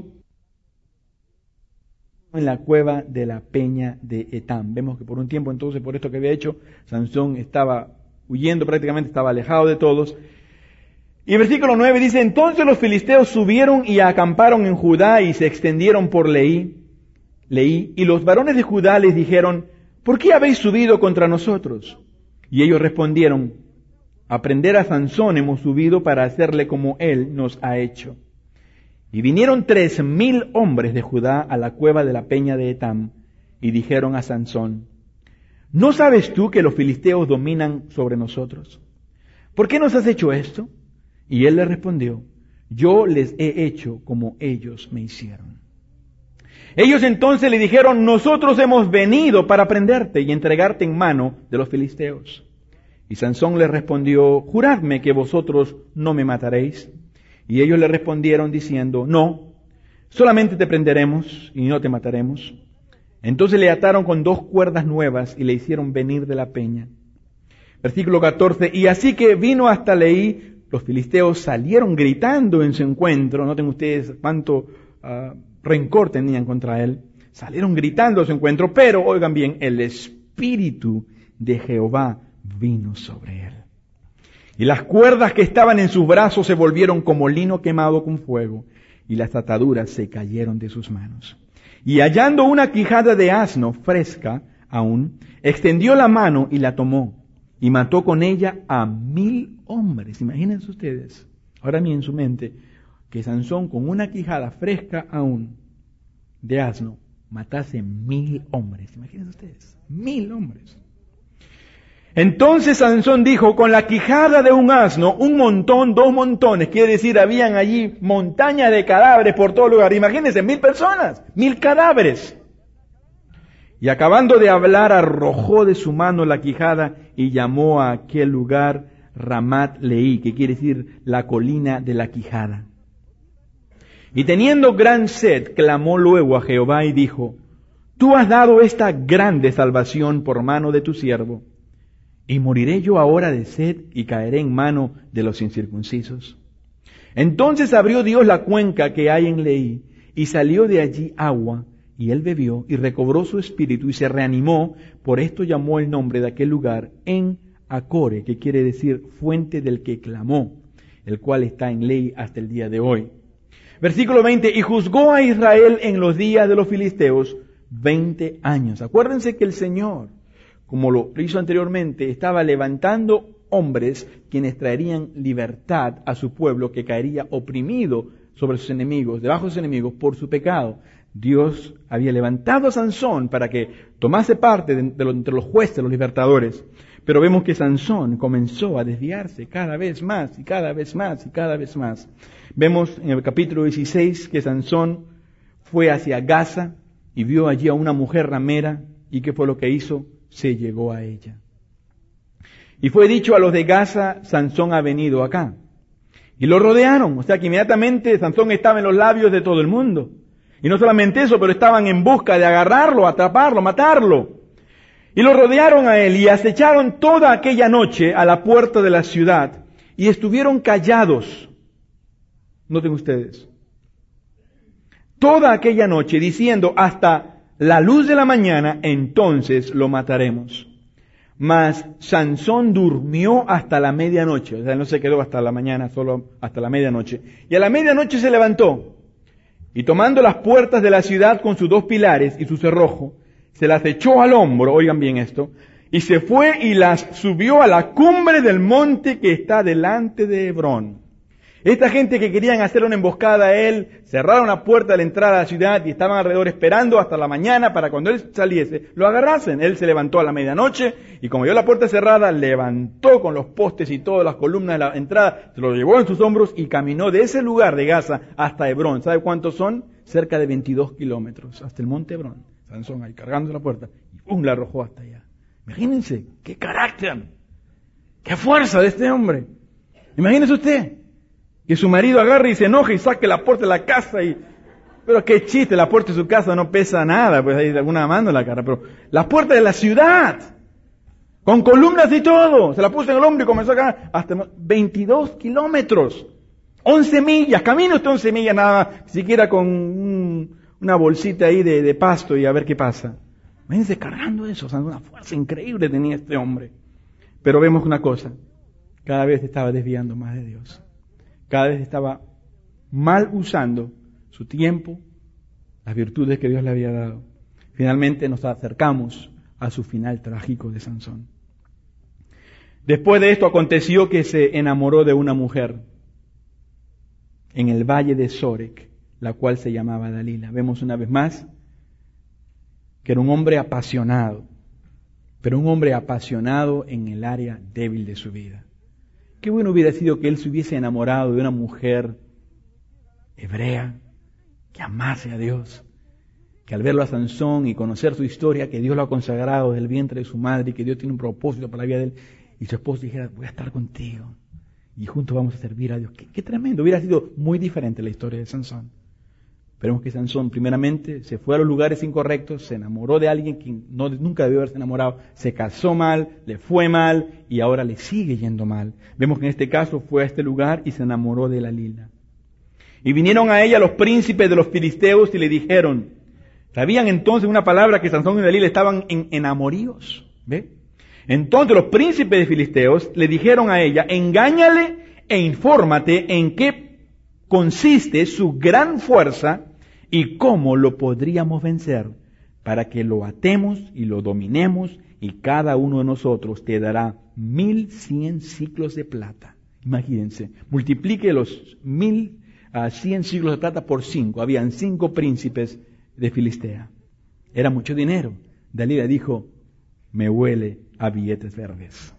en la cueva de la peña de Etam. Vemos que por un tiempo entonces, por esto que había hecho, Sansón estaba huyendo, prácticamente estaba alejado de todos. Y el versículo 9 dice, entonces los filisteos subieron y acamparon en Judá y se extendieron por Leí, y los varones de Judá les dijeron, ¿por qué habéis subido contra nosotros? Y ellos respondieron, a prender a Sansón hemos subido para hacerle como él nos ha hecho. Y vinieron 3,000 hombres de Judá a la cueva de la peña de Etam, y dijeron a Sansón, ¿no sabes tú que los filisteos dominan sobre nosotros? ¿Por qué nos has hecho esto? Y él les respondió, yo les he hecho como ellos me hicieron. Ellos entonces le dijeron, nosotros hemos venido para prenderte y entregarte en mano de los filisteos. Y Sansón les respondió, juradme que vosotros no me mataréis. Y ellos le respondieron diciendo, no, solamente te prenderemos y no te mataremos. Entonces le ataron con 2 cuerdas nuevas y le hicieron venir de la peña. Versículo 14, y así que vino hasta Leí, los filisteos salieron gritando en su encuentro. Noten ustedes cuánto rencor tenían contra él. Salieron gritando a su encuentro, pero oigan bien, el Espíritu de Jehová vino sobre él. Y las cuerdas que estaban en sus brazos se volvieron como lino quemado con fuego, y las ataduras se cayeron de sus manos. Y hallando una quijada de asno fresca aún, extendió la mano y la tomó, y mató con ella a 1,000 hombres. Imagínense ustedes, ahora mismo en su mente, que Sansón con una quijada fresca aún de asno matase 1,000 hombres. Imagínense ustedes, 1,000 hombres. Entonces Sansón dijo, con la quijada de un asno, un montón, 2 montones, quiere decir, habían allí montañas de cadáveres por todo lugar. Imagínense, 1,000 personas, 1,000 cadáveres. Y acabando de hablar, arrojó de su mano la quijada y llamó a aquel lugar Ramat Leí, que quiere decir la colina de la quijada. Y teniendo gran sed, clamó luego a Jehová y dijo, tú has dado esta grande salvación por mano de tu siervo. ¿Y moriré yo ahora de sed y caeré en mano de los incircuncisos? Entonces abrió Dios la cuenca que hay en Leí, y salió de allí agua, y él bebió, y recobró su espíritu, y se reanimó. Por esto llamó el nombre de aquel lugar En Acore, que quiere decir fuente del que clamó, el cual está en Leí hasta el día de hoy. Versículo 20, y juzgó a Israel en los días de los filisteos 20 años. Acuérdense que el Señor, como lo hizo anteriormente, estaba levantando hombres quienes traerían libertad a su pueblo que caería oprimido sobre sus enemigos, debajo de sus enemigos por su pecado. Dios había levantado a Sansón para que tomase parte entre los jueces, los libertadores. Pero vemos que Sansón comenzó a desviarse cada vez más y cada vez más y cada vez más. Vemos en el capítulo 16 que Sansón fue hacia Gaza y vio allí a una mujer ramera. ¿Y qué fue lo que hizo? Se llegó a ella. Y fue dicho a los de Gaza, Sansón ha venido acá. Y lo rodearon, o sea que inmediatamente Sansón estaba en los labios de todo el mundo. Y no solamente eso, pero estaban en busca de agarrarlo, atraparlo, matarlo. Y lo rodearon a él y acecharon toda aquella noche a la puerta de la ciudad y estuvieron callados. Noten ustedes. Toda aquella noche diciendo hasta la luz de la mañana, entonces lo mataremos. Mas Sansón durmió hasta la medianoche, o sea, no se quedó hasta la mañana, solo hasta la medianoche. Y a la medianoche se levantó, y tomando las puertas de la ciudad con sus 2 pilares y su cerrojo, se las echó al hombro, oigan bien esto, y se fue y las subió a la cumbre del monte que está delante de Hebrón. Esta gente que querían hacer una emboscada a él, cerraron la puerta de la entrada a la ciudad y estaban alrededor esperando hasta la mañana para cuando él saliese, lo agarrasen. Él se levantó a la medianoche y como vio la puerta cerrada, levantó con los postes y todas las columnas de la entrada, se lo llevó en sus hombros y caminó de ese lugar de Gaza hasta Hebrón. ¿Sabe cuántos son? Cerca de 22 kilómetros, hasta el monte Hebrón. Sansón ahí cargando la puerta y la arrojó hasta allá. Imagínense, qué carácter, qué fuerza de este hombre. Imagínese usted que su marido agarre y se enoje y saque la puerta de la casa pero qué chiste, la puerta de su casa no pesa nada, pues hay alguna mano en la cara, pero la puerta de la ciudad, con columnas y todo, se la puso en el hombro y comenzó a caminar hasta 22 kilómetros, 11 millas, camina usted 11 millas nada más, siquiera con una bolsita ahí de pasto y a ver qué pasa. Imagínense cargando eso, o sea, una fuerza increíble tenía este hombre. Pero vemos una cosa, cada vez estaba desviando más de Dios. Cada vez estaba mal usando su tiempo, las virtudes que Dios le había dado. Finalmente nos acercamos a su final trágico de Sansón. Después de esto aconteció que se enamoró de una mujer en el valle de Sorek, la cual se llamaba Dalila. Vemos una vez más que era un hombre apasionado, pero un hombre apasionado en el área débil de su vida. Qué bueno hubiera sido que él se hubiese enamorado de una mujer hebrea, que amase a Dios, que al verlo a Sansón y conocer su historia, que Dios lo ha consagrado desde el vientre de su madre y que Dios tiene un propósito para la vida de él, y su esposo dijera, voy a estar contigo y juntos vamos a servir a Dios. Qué tremendo, hubiera sido muy diferente la historia de Sansón. Pero vemos que Sansón primeramente se fue a los lugares incorrectos, se enamoró de alguien que nunca debió haberse enamorado, se casó mal, le fue mal y ahora le sigue yendo mal. Vemos que en este caso fue a este lugar y se enamoró de Dalila. Y vinieron a ella los príncipes de los filisteos y le dijeron, ¿sabían entonces una palabra que Sansón y Dalila estaban en enamoríos? ¿Ve? Entonces los príncipes de filisteos le dijeron a ella, engáñale e infórmate en qué consiste su gran fuerza y cómo lo podríamos vencer para que lo atemos y lo dominemos y cada uno de nosotros te dará 1,100 ciclos de plata. Imagínense, multiplique los 1,100 ciclos de plata por 5. Habían 5 príncipes de Filistea. Era mucho dinero. Dalila dijo, me huele a billetes verdes.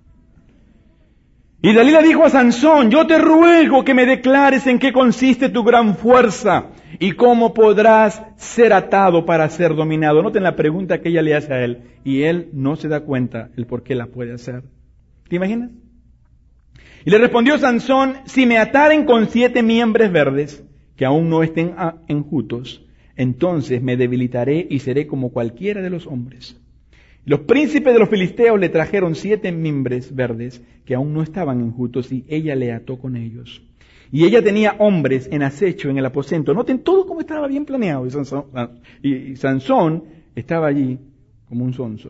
Y Dalila dijo a Sansón, yo te ruego que me declares en qué consiste tu gran fuerza y cómo podrás ser atado para ser dominado. Noten la pregunta que ella le hace a él y él no se da cuenta el por qué la puede hacer. ¿Te imaginas? Y le respondió Sansón, si me ataren con 7 miembros verdes que aún no estén enjutos, entonces me debilitaré y seré como cualquiera de los hombres. Los príncipes de los filisteos le trajeron 7 mimbres verdes que aún no estaban enjutos y ella le ató con ellos. Y ella tenía hombres en acecho en el aposento. Noten todo como estaba bien planeado. Y Sansón estaba allí como un sonso.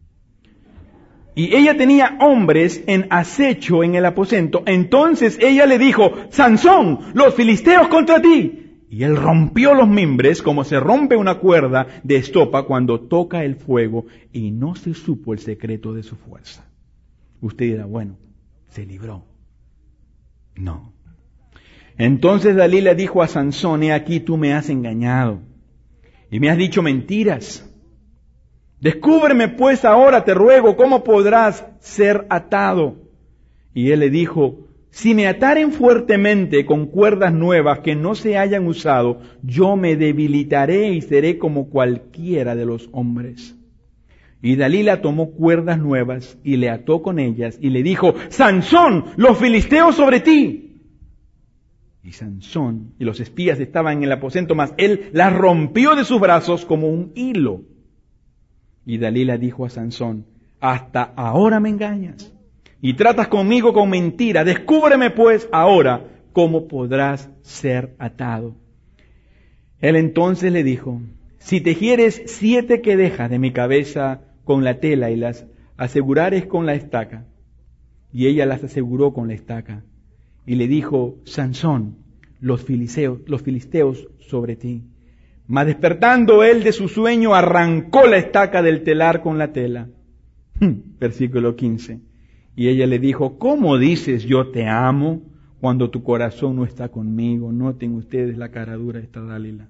Y ella tenía hombres en acecho en el aposento. Entonces ella le dijo, Sansón, los filisteos contra ti. Y él rompió los mimbres como se rompe una cuerda de estopa cuando toca el fuego y no se supo el secreto de su fuerza. Usted dirá, bueno, se libró. No. Entonces Dalila dijo a Sansón, he aquí tú me has engañado y me has dicho mentiras. Descúbreme pues ahora, te ruego, cómo podrás ser atado. Y él le dijo, si me ataren fuertemente con cuerdas nuevas que no se hayan usado, yo me debilitaré y seré como cualquiera de los hombres. Y Dalila tomó cuerdas nuevas y le ató con ellas y le dijo, Sansón, los filisteos sobre ti. Y Sansón y los espías estaban en el aposento, mas él las rompió de sus brazos como un hilo. Y Dalila dijo a Sansón, hasta ahora me engañas y tratas conmigo con mentira. Descúbreme pues ahora cómo podrás ser atado. Él entonces le dijo, si tejieres 7 quedejas de mi cabeza con la tela y las asegurares con la estaca. Y ella las aseguró con la estaca. Y le dijo, Sansón, los filisteos sobre ti. Mas despertando él de su sueño, arrancó la estaca del telar con la tela. Versículo 15. Y ella le dijo, ¿cómo dices yo te amo cuando tu corazón no está conmigo? Noten ustedes la cara dura de esta Dalila.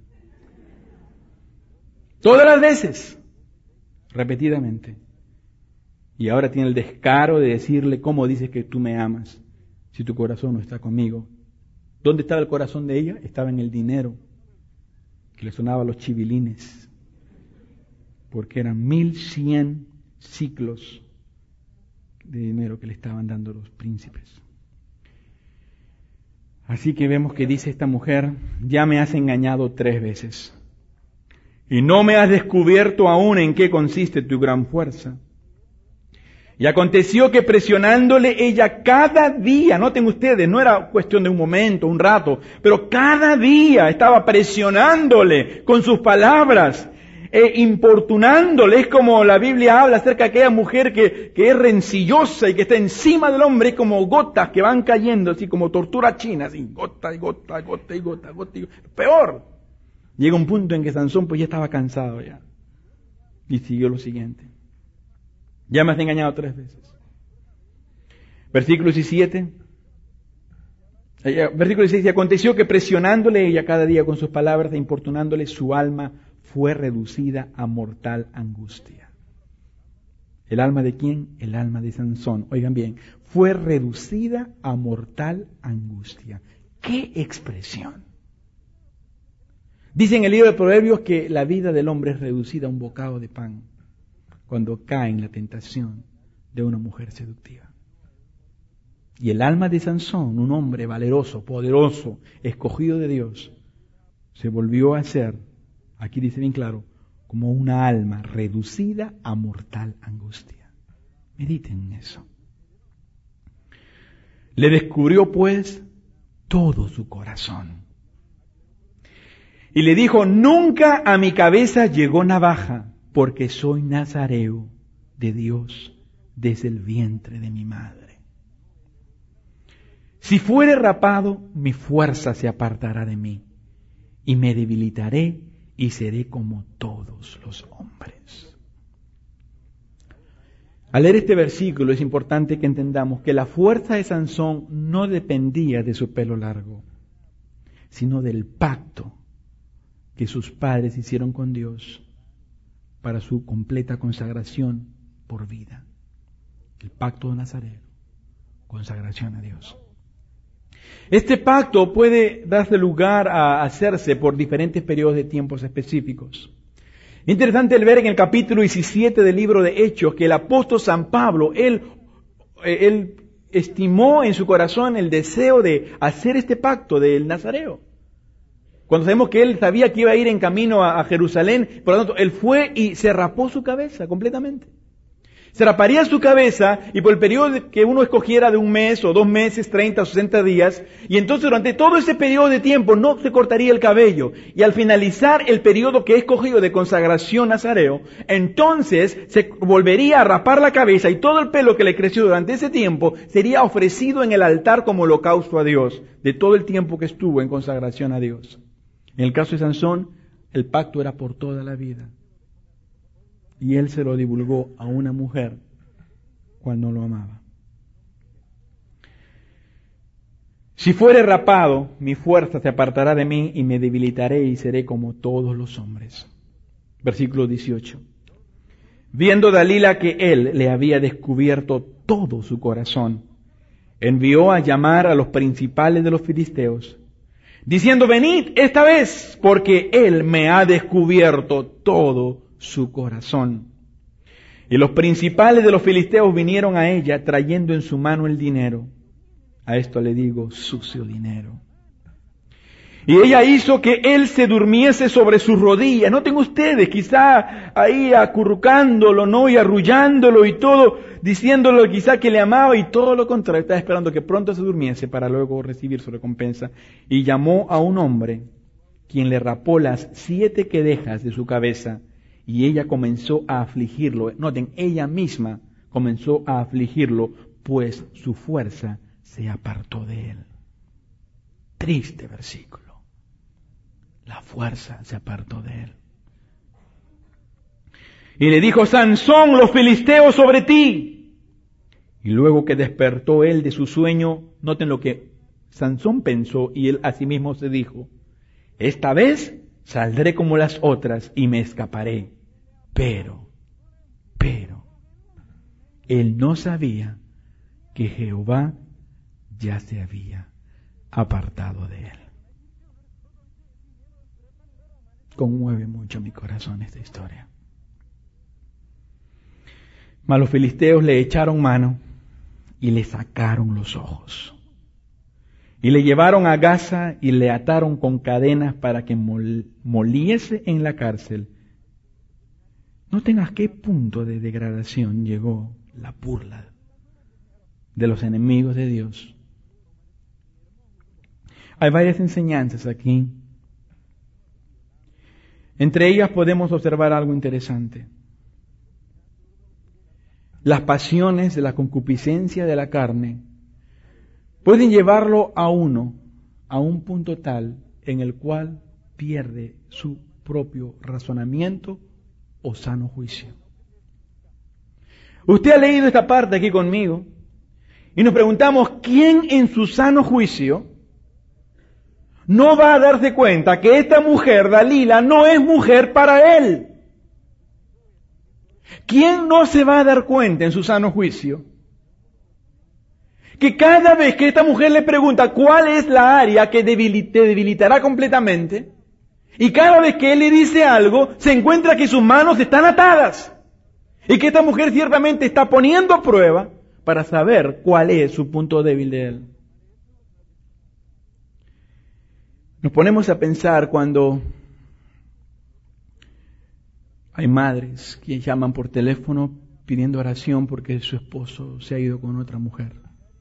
Todas las veces, repetidamente. Y ahora tiene el descaro de decirle, ¿cómo dices que tú me amas si tu corazón no está conmigo? ¿Dónde estaba el corazón de ella? Estaba en el dinero, que le sonaba a los chivilines, porque eran 1100 ciclos de dinero que le estaban dando los príncipes. Así que vemos que dice esta mujer, ya me has engañado 3 veces y no me has descubierto aún en qué consiste tu gran fuerza. Y aconteció que presionándole ella cada día, noten ustedes, no era cuestión de un momento, un rato, pero cada día estaba presionándole con sus palabras, importunándole. Es como la Biblia habla acerca de aquella mujer que es rencillosa y que está encima del hombre, es como gotas que van cayendo, así como tortura china, así gota y gota, gota y gota, gota y gota. Peor. Llega un punto en que Sansón pues ya estaba cansado ya. Y siguió lo siguiente. Ya me has engañado 3 veces. Versículo 17. Versículo 16. Aconteció que presionándole ella cada día con sus palabras e importunándole, su alma fue reducida a mortal angustia. ¿El alma de quién? El alma de Sansón. Oigan bien, fue reducida a mortal angustia. ¡Qué expresión! Dice en el libro de Proverbios que la vida del hombre es reducida a un bocado de pan cuando cae en la tentación de una mujer seductiva. Y el alma de Sansón, un hombre valeroso, poderoso, escogido de Dios, se volvió a ser, aquí dice bien claro, como una alma reducida a mortal angustia. Mediten en eso. Le descubrió pues todo su corazón. Y le dijo, nunca a mi cabeza llegó navaja, porque soy nazareo de Dios desde el vientre de mi madre. Si fuere rapado, mi fuerza se apartará de mí, y me debilitaré y seré como todos los hombres. Al leer este versículo es importante que entendamos que la fuerza de Sansón no dependía de su pelo largo, sino del pacto que sus padres hicieron con Dios para su completa consagración por vida. El pacto de Nazareno, consagración a Dios. Este pacto puede darse lugar a hacerse por diferentes periodos de tiempos específicos. Interesante el ver en el capítulo 17 del libro de Hechos que el apóstol San Pablo, él estimó en su corazón el deseo de hacer este pacto del Nazareo. Cuando sabemos que él sabía que iba a ir en camino a Jerusalén, por lo tanto, él fue y se rapó su cabeza completamente. Se raparía su cabeza y por el periodo que uno escogiera de 1 mes o 2 meses, 30 o 60 días, y entonces durante todo ese periodo de tiempo no se cortaría el cabello. Y al finalizar el periodo que he escogido de consagración nazareo, entonces se volvería a rapar la cabeza y todo el pelo que le creció durante ese tiempo sería ofrecido en el altar como holocausto a Dios, de todo el tiempo que estuvo en consagración a Dios. En el caso de Sansón, el pacto era por toda la vida. Y él se lo divulgó a una mujer cuando lo amaba. Si fuere rapado, mi fuerza se apartará de mí y me debilitaré y seré como todos los hombres. Versículo 18. Viendo Dalila que él le había descubierto todo su corazón, envió a llamar a los principales de los filisteos, diciendo, venid esta vez, porque él me ha descubierto todo su corazón. Y los principales de los filisteos vinieron a ella, trayendo en su mano el dinero. A esto le digo, sucio dinero. Y ella hizo que él se durmiese sobre sus rodillas. Noten ustedes, quizá ahí acurrucándolo, ¿no? Y arrullándolo y todo, diciéndolo quizá que le amaba y todo lo contrario. Estaba esperando que pronto se durmiese para luego recibir su recompensa. Y llamó a un hombre, quien le rapó las 7 quedejas de su cabeza, y ella comenzó a afligirlo. Noten, ella misma comenzó a afligirlo, pues su fuerza se apartó de él. Triste versículo. La fuerza se apartó de él. Y le dijo: Sansón, los filisteos sobre ti. Y luego que despertó él de su sueño, noten lo que Sansón pensó, y él asimismo se dijo: esta vez saldré como las otras y me escaparé. Pero, él no sabía que Jehová ya se había apartado de él. Conmueve mucho mi corazón esta historia. Mas los filisteos le echaron mano y le sacaron los ojos. Y le llevaron a Gaza y le ataron con cadenas para que moliese en la cárcel. Noten a qué punto de degradación llegó la burla de los enemigos de Dios. Hay varias enseñanzas aquí. Entre ellas podemos observar algo interesante. Las pasiones de la concupiscencia de la carne pueden llevarlo a uno a un punto tal en el cual pierde su propio razonamiento o sano juicio. Usted ha leído esta parte aquí conmigo y nos preguntamos: ¿quién en su sano juicio no va a darse cuenta que esta mujer, Dalila, no es mujer para él? ¿Quién no se va a dar cuenta en su sano juicio que cada vez que esta mujer le pregunta cuál es la área que te debilitará completamente, y cada vez que él le dice algo, se encuentra que sus manos están atadas, y que esta mujer ciertamente está poniendo a prueba para saber cuál es su punto débil de él? Nos ponemos a pensar cuando hay madres que llaman por teléfono pidiendo oración porque su esposo se ha ido con otra mujer.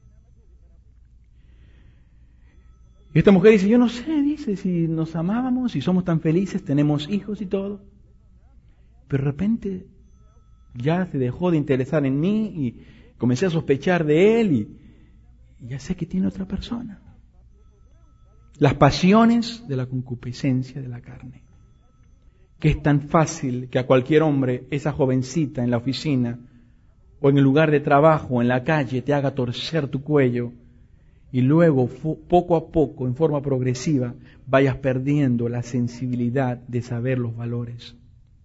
Y esta mujer dice: yo no sé, dice, si nos amábamos, si somos tan felices, tenemos hijos y todo. Pero de repente ya se dejó de interesar en mí y comencé a sospechar de él y ya sé que tiene otra persona. Las pasiones de la concupiscencia de la carne. Que es tan fácil que a cualquier hombre, esa jovencita en la oficina, o en el lugar de trabajo, o en la calle, te haga torcer tu cuello, y luego, poco a poco, en forma progresiva, vayas perdiendo la sensibilidad de saber los valores.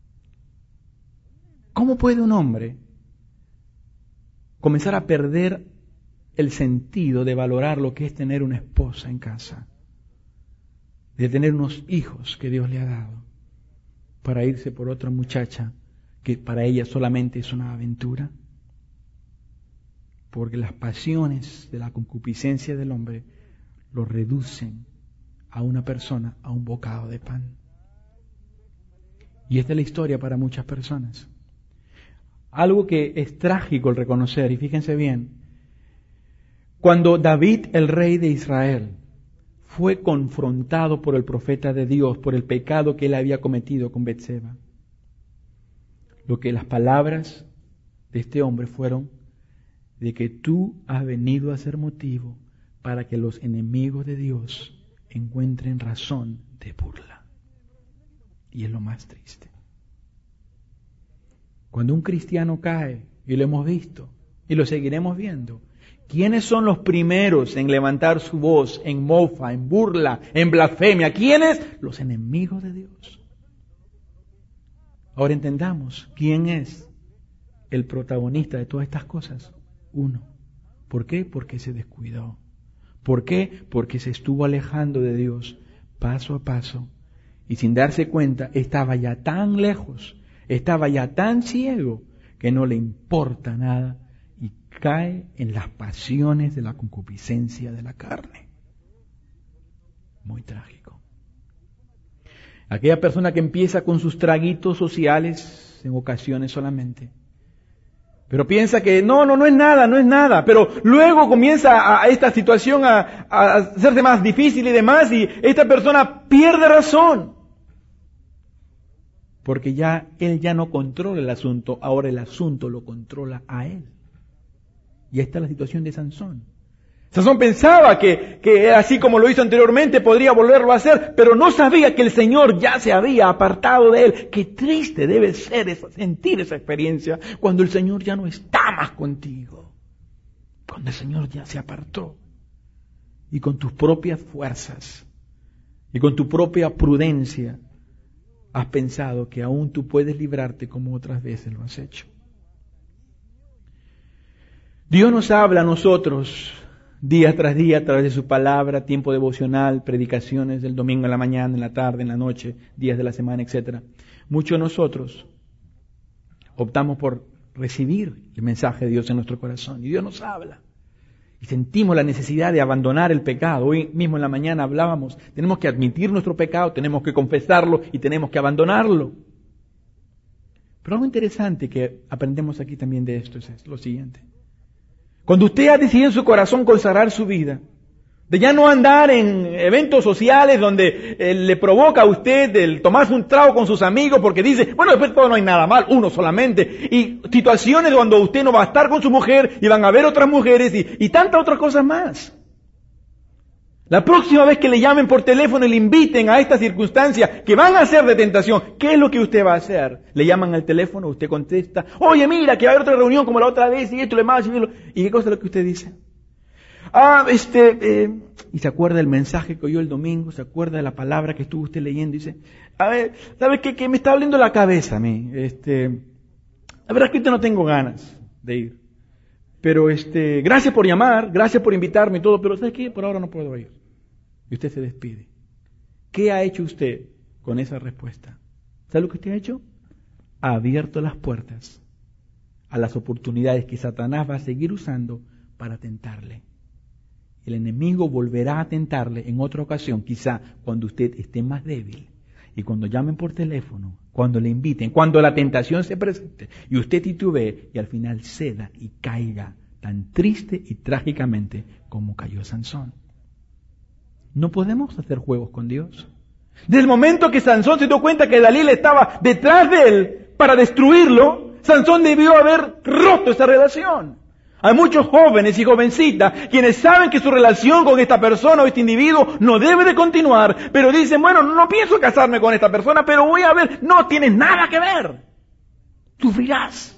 ¿Cómo puede un hombre comenzar a perder el sentido de valorar lo que es tener una esposa en casa, de tener unos hijos que Dios le ha dado, para irse por otra muchacha que para ella solamente es una aventura? Porque las pasiones de la concupiscencia del hombre lo reducen a una persona a un bocado de pan. Y esta es la historia para muchas personas. Algo que es trágico el reconocer, y fíjense bien, cuando David, el rey de Israel, fue confrontado por el profeta de Dios por el pecado que él había cometido con Betseba, lo que las palabras de este hombre fueron: de que tú has venido a ser motivo para que los enemigos de Dios encuentren razón de burla. Y es lo más triste. Cuando un cristiano cae, y lo hemos visto, y lo seguiremos viendo, ¿quiénes son los primeros en levantar su voz en mofa, en burla, en blasfemia? ¿Quiénes? Los enemigos de Dios. Ahora entendamos quién es el protagonista de todas estas cosas. Uno. ¿Por qué? Porque se descuidó. ¿Por qué? Porque se estuvo alejando de Dios paso a paso y sin darse cuenta estaba ya tan lejos, estaba ya tan ciego que no le importa nada y cae en las pasiones de la concupiscencia de la carne. Muy trágico. Aquella persona que empieza con sus traguitos sociales en ocasiones solamente, pero piensa que no es nada, pero luego comienza a esta situación a hacerse más difícil y demás, y esta persona pierde razón, porque él ya no controla el asunto, ahora el asunto lo controla a él. Y esta es la situación de Sansón. Sansón pensaba que así como lo hizo anteriormente podría volverlo a hacer, pero no sabía que el Señor ya se había apartado de él. Qué triste debe ser sentir esa experiencia cuando el Señor ya no está más contigo. Cuando el Señor ya se apartó. Y con tus propias fuerzas y con tu propia prudencia has pensado que aún tú puedes librarte como otras veces lo has hecho. Dios nos habla a nosotros día tras día a través de su palabra, tiempo devocional, predicaciones del domingo en la mañana, en la tarde, en la noche, días de la semana, etc. Muchos de nosotros optamos por recibir el mensaje de Dios en nuestro corazón y Dios nos habla. Y sentimos la necesidad de abandonar el pecado. Hoy mismo en la mañana hablábamos, tenemos que admitir nuestro pecado, tenemos que confesarlo y tenemos que abandonarlo. Pero algo interesante que aprendemos aquí también de esto es lo siguiente. Cuando usted ha decidido en su corazón consagrar su vida, de ya no andar en eventos sociales donde le provoca a usted el tomarse un trago con sus amigos porque dice, bueno, después de todo no hay nada mal, uno solamente, y situaciones cuando usted no va a estar con su mujer y van a ver otras mujeres y tantas otras cosas más. La próxima vez que le llamen por teléfono y le inviten a estas circunstancias que van a ser de tentación, ¿qué es lo que usted va a hacer? Le llaman al teléfono, usted contesta, oye, mira, que va a haber otra reunión como la otra vez y esto, lo demás, y qué cosa es lo que usted dice. Y se acuerda del mensaje que oyó el domingo, se acuerda de la palabra que estuvo usted leyendo, y dice, a ver, ¿sabe qué? Me está doliendo la cabeza a mí, la verdad es que ahorita no tengo ganas de ir, pero gracias por llamar, gracias por invitarme y todo, pero ¿sabe qué? Por ahora no puedo ir. Y usted se despide. ¿Qué ha hecho usted con esa respuesta? ¿Sabe lo que usted ha hecho? Ha abierto las puertas a las oportunidades que Satanás va a seguir usando para tentarle. El enemigo volverá a tentarle en otra ocasión, quizá cuando usted esté más débil. Y cuando llamen por teléfono, cuando le inviten, cuando la tentación se presente, y usted titubee y al final ceda y caiga tan triste y trágicamente como cayó Sansón. No podemos hacer juegos con Dios. Desde el momento que Sansón se dio cuenta que Dalila estaba detrás de él para destruirlo, Sansón debió haber roto esa relación. Hay muchos jóvenes y jovencitas quienes saben que su relación con esta persona o este individuo no debe de continuar, pero dicen, bueno, no pienso casarme con esta persona, pero voy a ver, no tienes nada que ver. Sufrirás.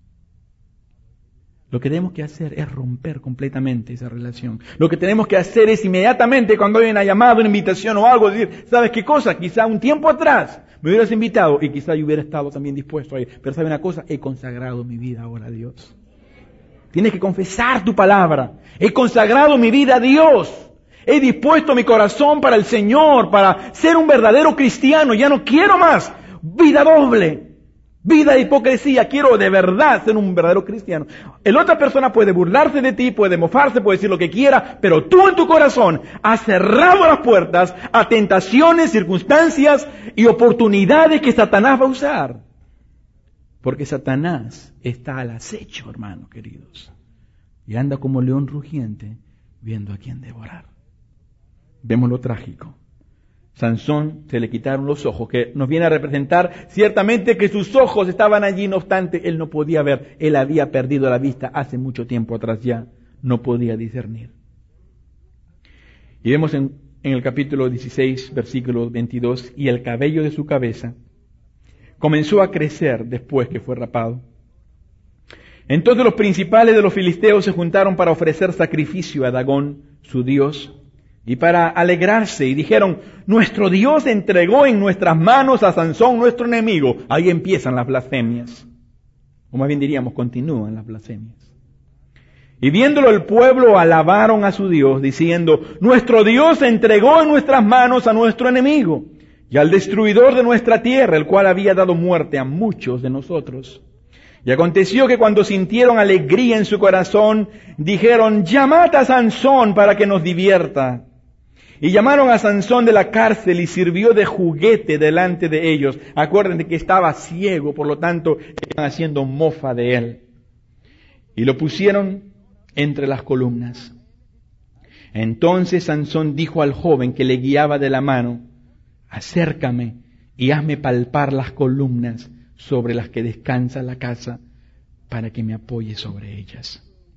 Lo que tenemos que hacer es romper completamente esa relación. Lo que tenemos que hacer es inmediatamente cuando hay una llamada, una invitación o algo, decir, ¿sabes qué cosa? Quizá un tiempo atrás me hubieras invitado y quizá yo hubiera estado también dispuesto a ir. Pero ¿sabe una cosa? He consagrado mi vida ahora a Dios. Tienes que confesar tu palabra. He consagrado mi vida a Dios. He dispuesto mi corazón para el Señor, para ser un verdadero cristiano. Ya no quiero más vida doble. Vida de hipocresía, quiero de verdad ser un verdadero cristiano. La otra persona puede burlarse de ti, puede mofarse, puede decir lo que quiera, pero tú en tu corazón has cerrado las puertas a tentaciones, circunstancias y oportunidades que Satanás va a usar. Porque Satanás está al acecho, hermanos queridos, y anda como león rugiente viendo a quién devorar. Vemos lo trágico. Sansón se le quitaron los ojos, que nos viene a representar ciertamente que sus ojos estaban allí, no obstante, él no podía ver, él había perdido la vista hace mucho tiempo atrás ya, no podía discernir. Y vemos en el capítulo 16, versículo 22, y el cabello de su cabeza comenzó a crecer después que fue rapado. Entonces los principales de los filisteos se juntaron para ofrecer sacrificio a Dagón, su dios, y para alegrarse, y dijeron, nuestro Dios entregó en nuestras manos a Sansón, nuestro enemigo. Ahí empiezan las blasfemias. O más bien diríamos, continúan las blasfemias. Y viéndolo el pueblo alabaron a su Dios, diciendo, nuestro Dios entregó en nuestras manos a nuestro enemigo, y al destruidor de nuestra tierra, el cual había dado muerte a muchos de nosotros. Y aconteció que cuando sintieron alegría en su corazón, dijeron, llamad a Sansón para que nos divierta. Y llamaron a Sansón de la cárcel y sirvió de juguete delante de ellos. Acuérdense que estaba ciego, por lo tanto, estaban haciendo mofa de él. Y lo pusieron entre las columnas. Entonces Sansón dijo al joven que le guiaba de la mano, acércame y hazme palpar las columnas sobre las que descansa la casa, para que me apoye sobre ellas.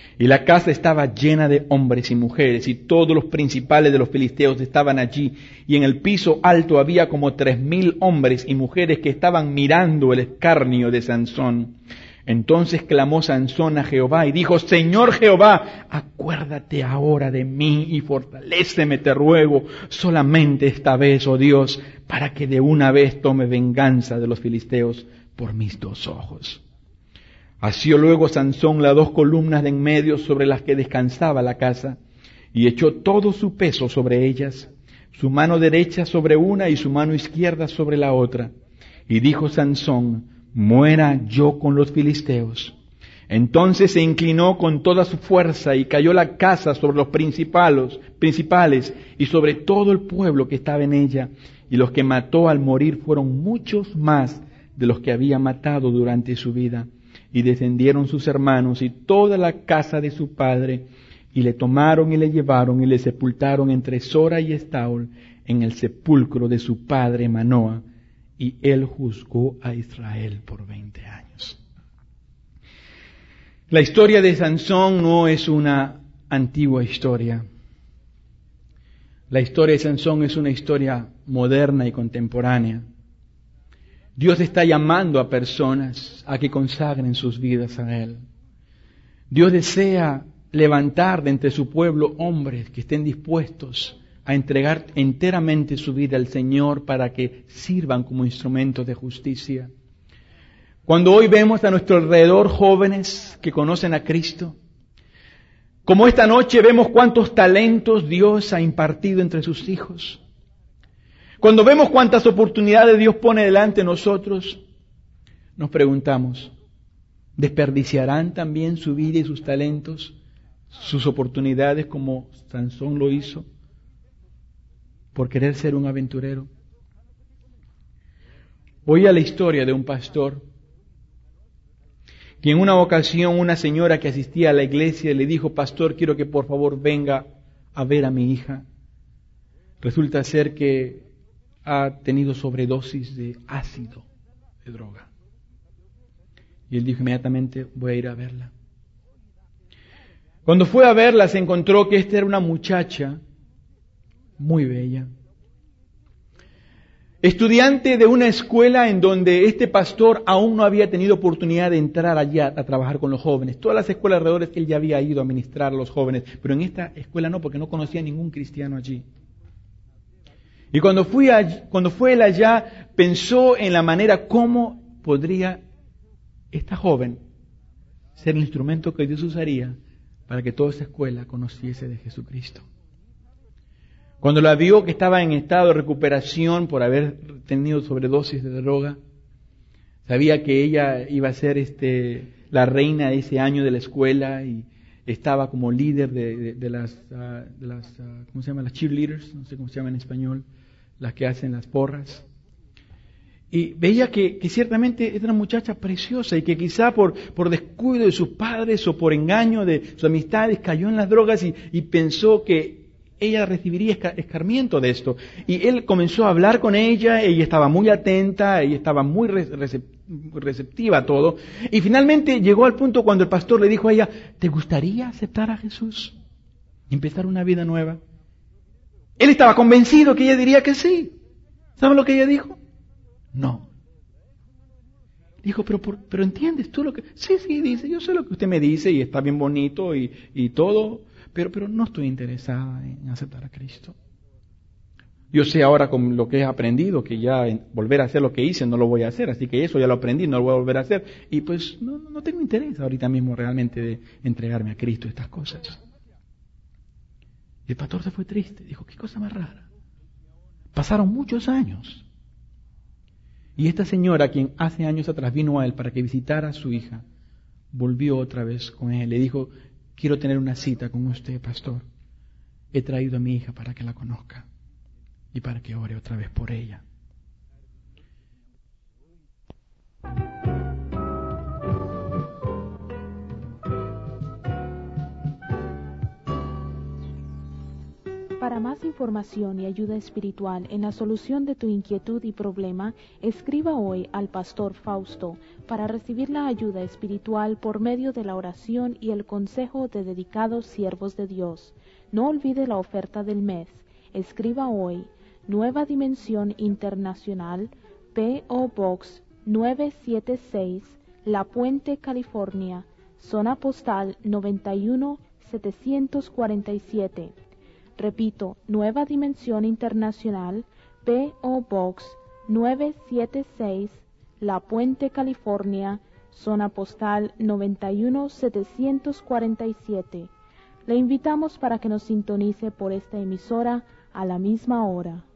Y la casa estaba llena de hombres y mujeres, y todos los principales de los filisteos estaban allí. Y en el piso alto había como 3,000 hombres y mujeres que estaban mirando el escarnio de Sansón. Entonces clamó Sansón a Jehová y dijo: Señor Jehová, acuérdate ahora de mí y fortaléceme, te ruego, solamente esta vez, oh Dios, para que de una vez tome venganza de los filisteos por mis 2 ojos. Asió luego Sansón las 2 columnas de en medio sobre las que descansaba la casa, y echó todo su peso sobre ellas, su mano derecha sobre una y su mano izquierda sobre la otra. Y dijo Sansón: muera yo con los filisteos. Entonces se inclinó con toda su fuerza y cayó la casa sobre los principales y sobre todo el pueblo que estaba en ella, y los que mató al morir fueron muchos más de los que había matado durante su vida. Y descendieron sus hermanos y toda la casa de su padre, y le tomaron y le llevaron y le sepultaron entre Sora y Estaol en el sepulcro de su padre Manoa, y él juzgó a Israel por 20 años. La historia de Sansón no es una antigua historia. La historia de Sansón es una historia moderna y contemporánea. Dios está llamando a personas a que consagren sus vidas a Él. Dios desea levantar de entre su pueblo hombres que estén dispuestos a entregar enteramente su vida al Señor para que sirvan como instrumentos de justicia. Cuando hoy vemos a nuestro alrededor jóvenes que conocen a Cristo, como esta noche vemos cuántos talentos Dios ha impartido entre sus hijos, cuando vemos cuántas oportunidades Dios pone delante de nosotros, nos preguntamos: ¿desperdiciarán también su vida y sus talentos, sus oportunidades como Sansón lo hizo, por querer ser un aventurero? Oía la historia de un pastor que en una ocasión una señora que asistía a la iglesia le dijo: pastor, quiero que por favor venga a ver a mi hija. Resulta ser que ha tenido sobredosis de ácido, de droga. Y él dijo inmediatamente: voy a ir a verla. Cuando fue a verla se encontró que esta era una muchacha muy bella, estudiante de una escuela en donde este pastor aún no había tenido oportunidad de entrar allá a trabajar con los jóvenes. Todas las escuelas alrededor él ya había ido a ministrar a los jóvenes, pero en esta escuela no, porque no conocía a ningún cristiano allí. Y cuando fue él allá, pensó en la manera cómo podría esta joven ser el instrumento que Dios usaría para que toda esa escuela conociese de Jesucristo. Cuando la vio que estaba en estado de recuperación por haber tenido sobredosis de droga, sabía que ella iba a ser la reina de ese año de la escuela y estaba como líder de las ¿cómo se llama? Las cheerleaders, no sé cómo se llama en español, las que hacen las porras. Y veía que ciertamente era una muchacha preciosa y que quizá por descuido de sus padres o por engaño de sus amistades cayó en las drogas y pensó que ella recibiría escarmiento de esto. Y él comenzó a hablar con ella, ella estaba muy atenta, ella estaba muy receptiva a todo. Y finalmente llegó al punto cuando el pastor le dijo a ella: ¿te gustaría aceptar a Jesús y empezar una vida nueva? Él estaba convencido que ella diría que sí. ¿Saben lo que ella dijo? No. Dijo: pero ¿entiendes tú lo que...? Sí, dice, yo sé lo que usted me dice y está bien bonito y todo, pero no estoy interesada en aceptar a Cristo. Yo sé ahora con lo que he aprendido que ya volver a hacer lo que hice no lo voy a hacer, así que eso ya lo aprendí, no lo voy a volver a hacer. Y pues no tengo interés ahorita mismo realmente de entregarme a Cristo, estas cosas. Y el pastor se fue triste, dijo: qué cosa más rara. Pasaron muchos años. Y esta señora, quien hace años atrás vino a él para que visitara a su hija, volvió otra vez con él. Le dijo: quiero tener una cita con usted, pastor. He traído a mi hija para que la conozca y para que ore otra vez por ella. Para más información y ayuda espiritual en la solución de tu inquietud y problema, escriba hoy al Pastor Fausto para recibir la ayuda espiritual por medio de la oración y el consejo de dedicados siervos de Dios. No olvide la oferta del mes. Escriba hoy, Nueva Dimensión Internacional, P.O. Box 976, La Puente, California, zona postal 91747. Repito, Nueva Dimensión Internacional, P.O. Box 976, La Puente, California, zona postal 91747. Le invitamos para que nos sintonice por esta emisora a la misma hora.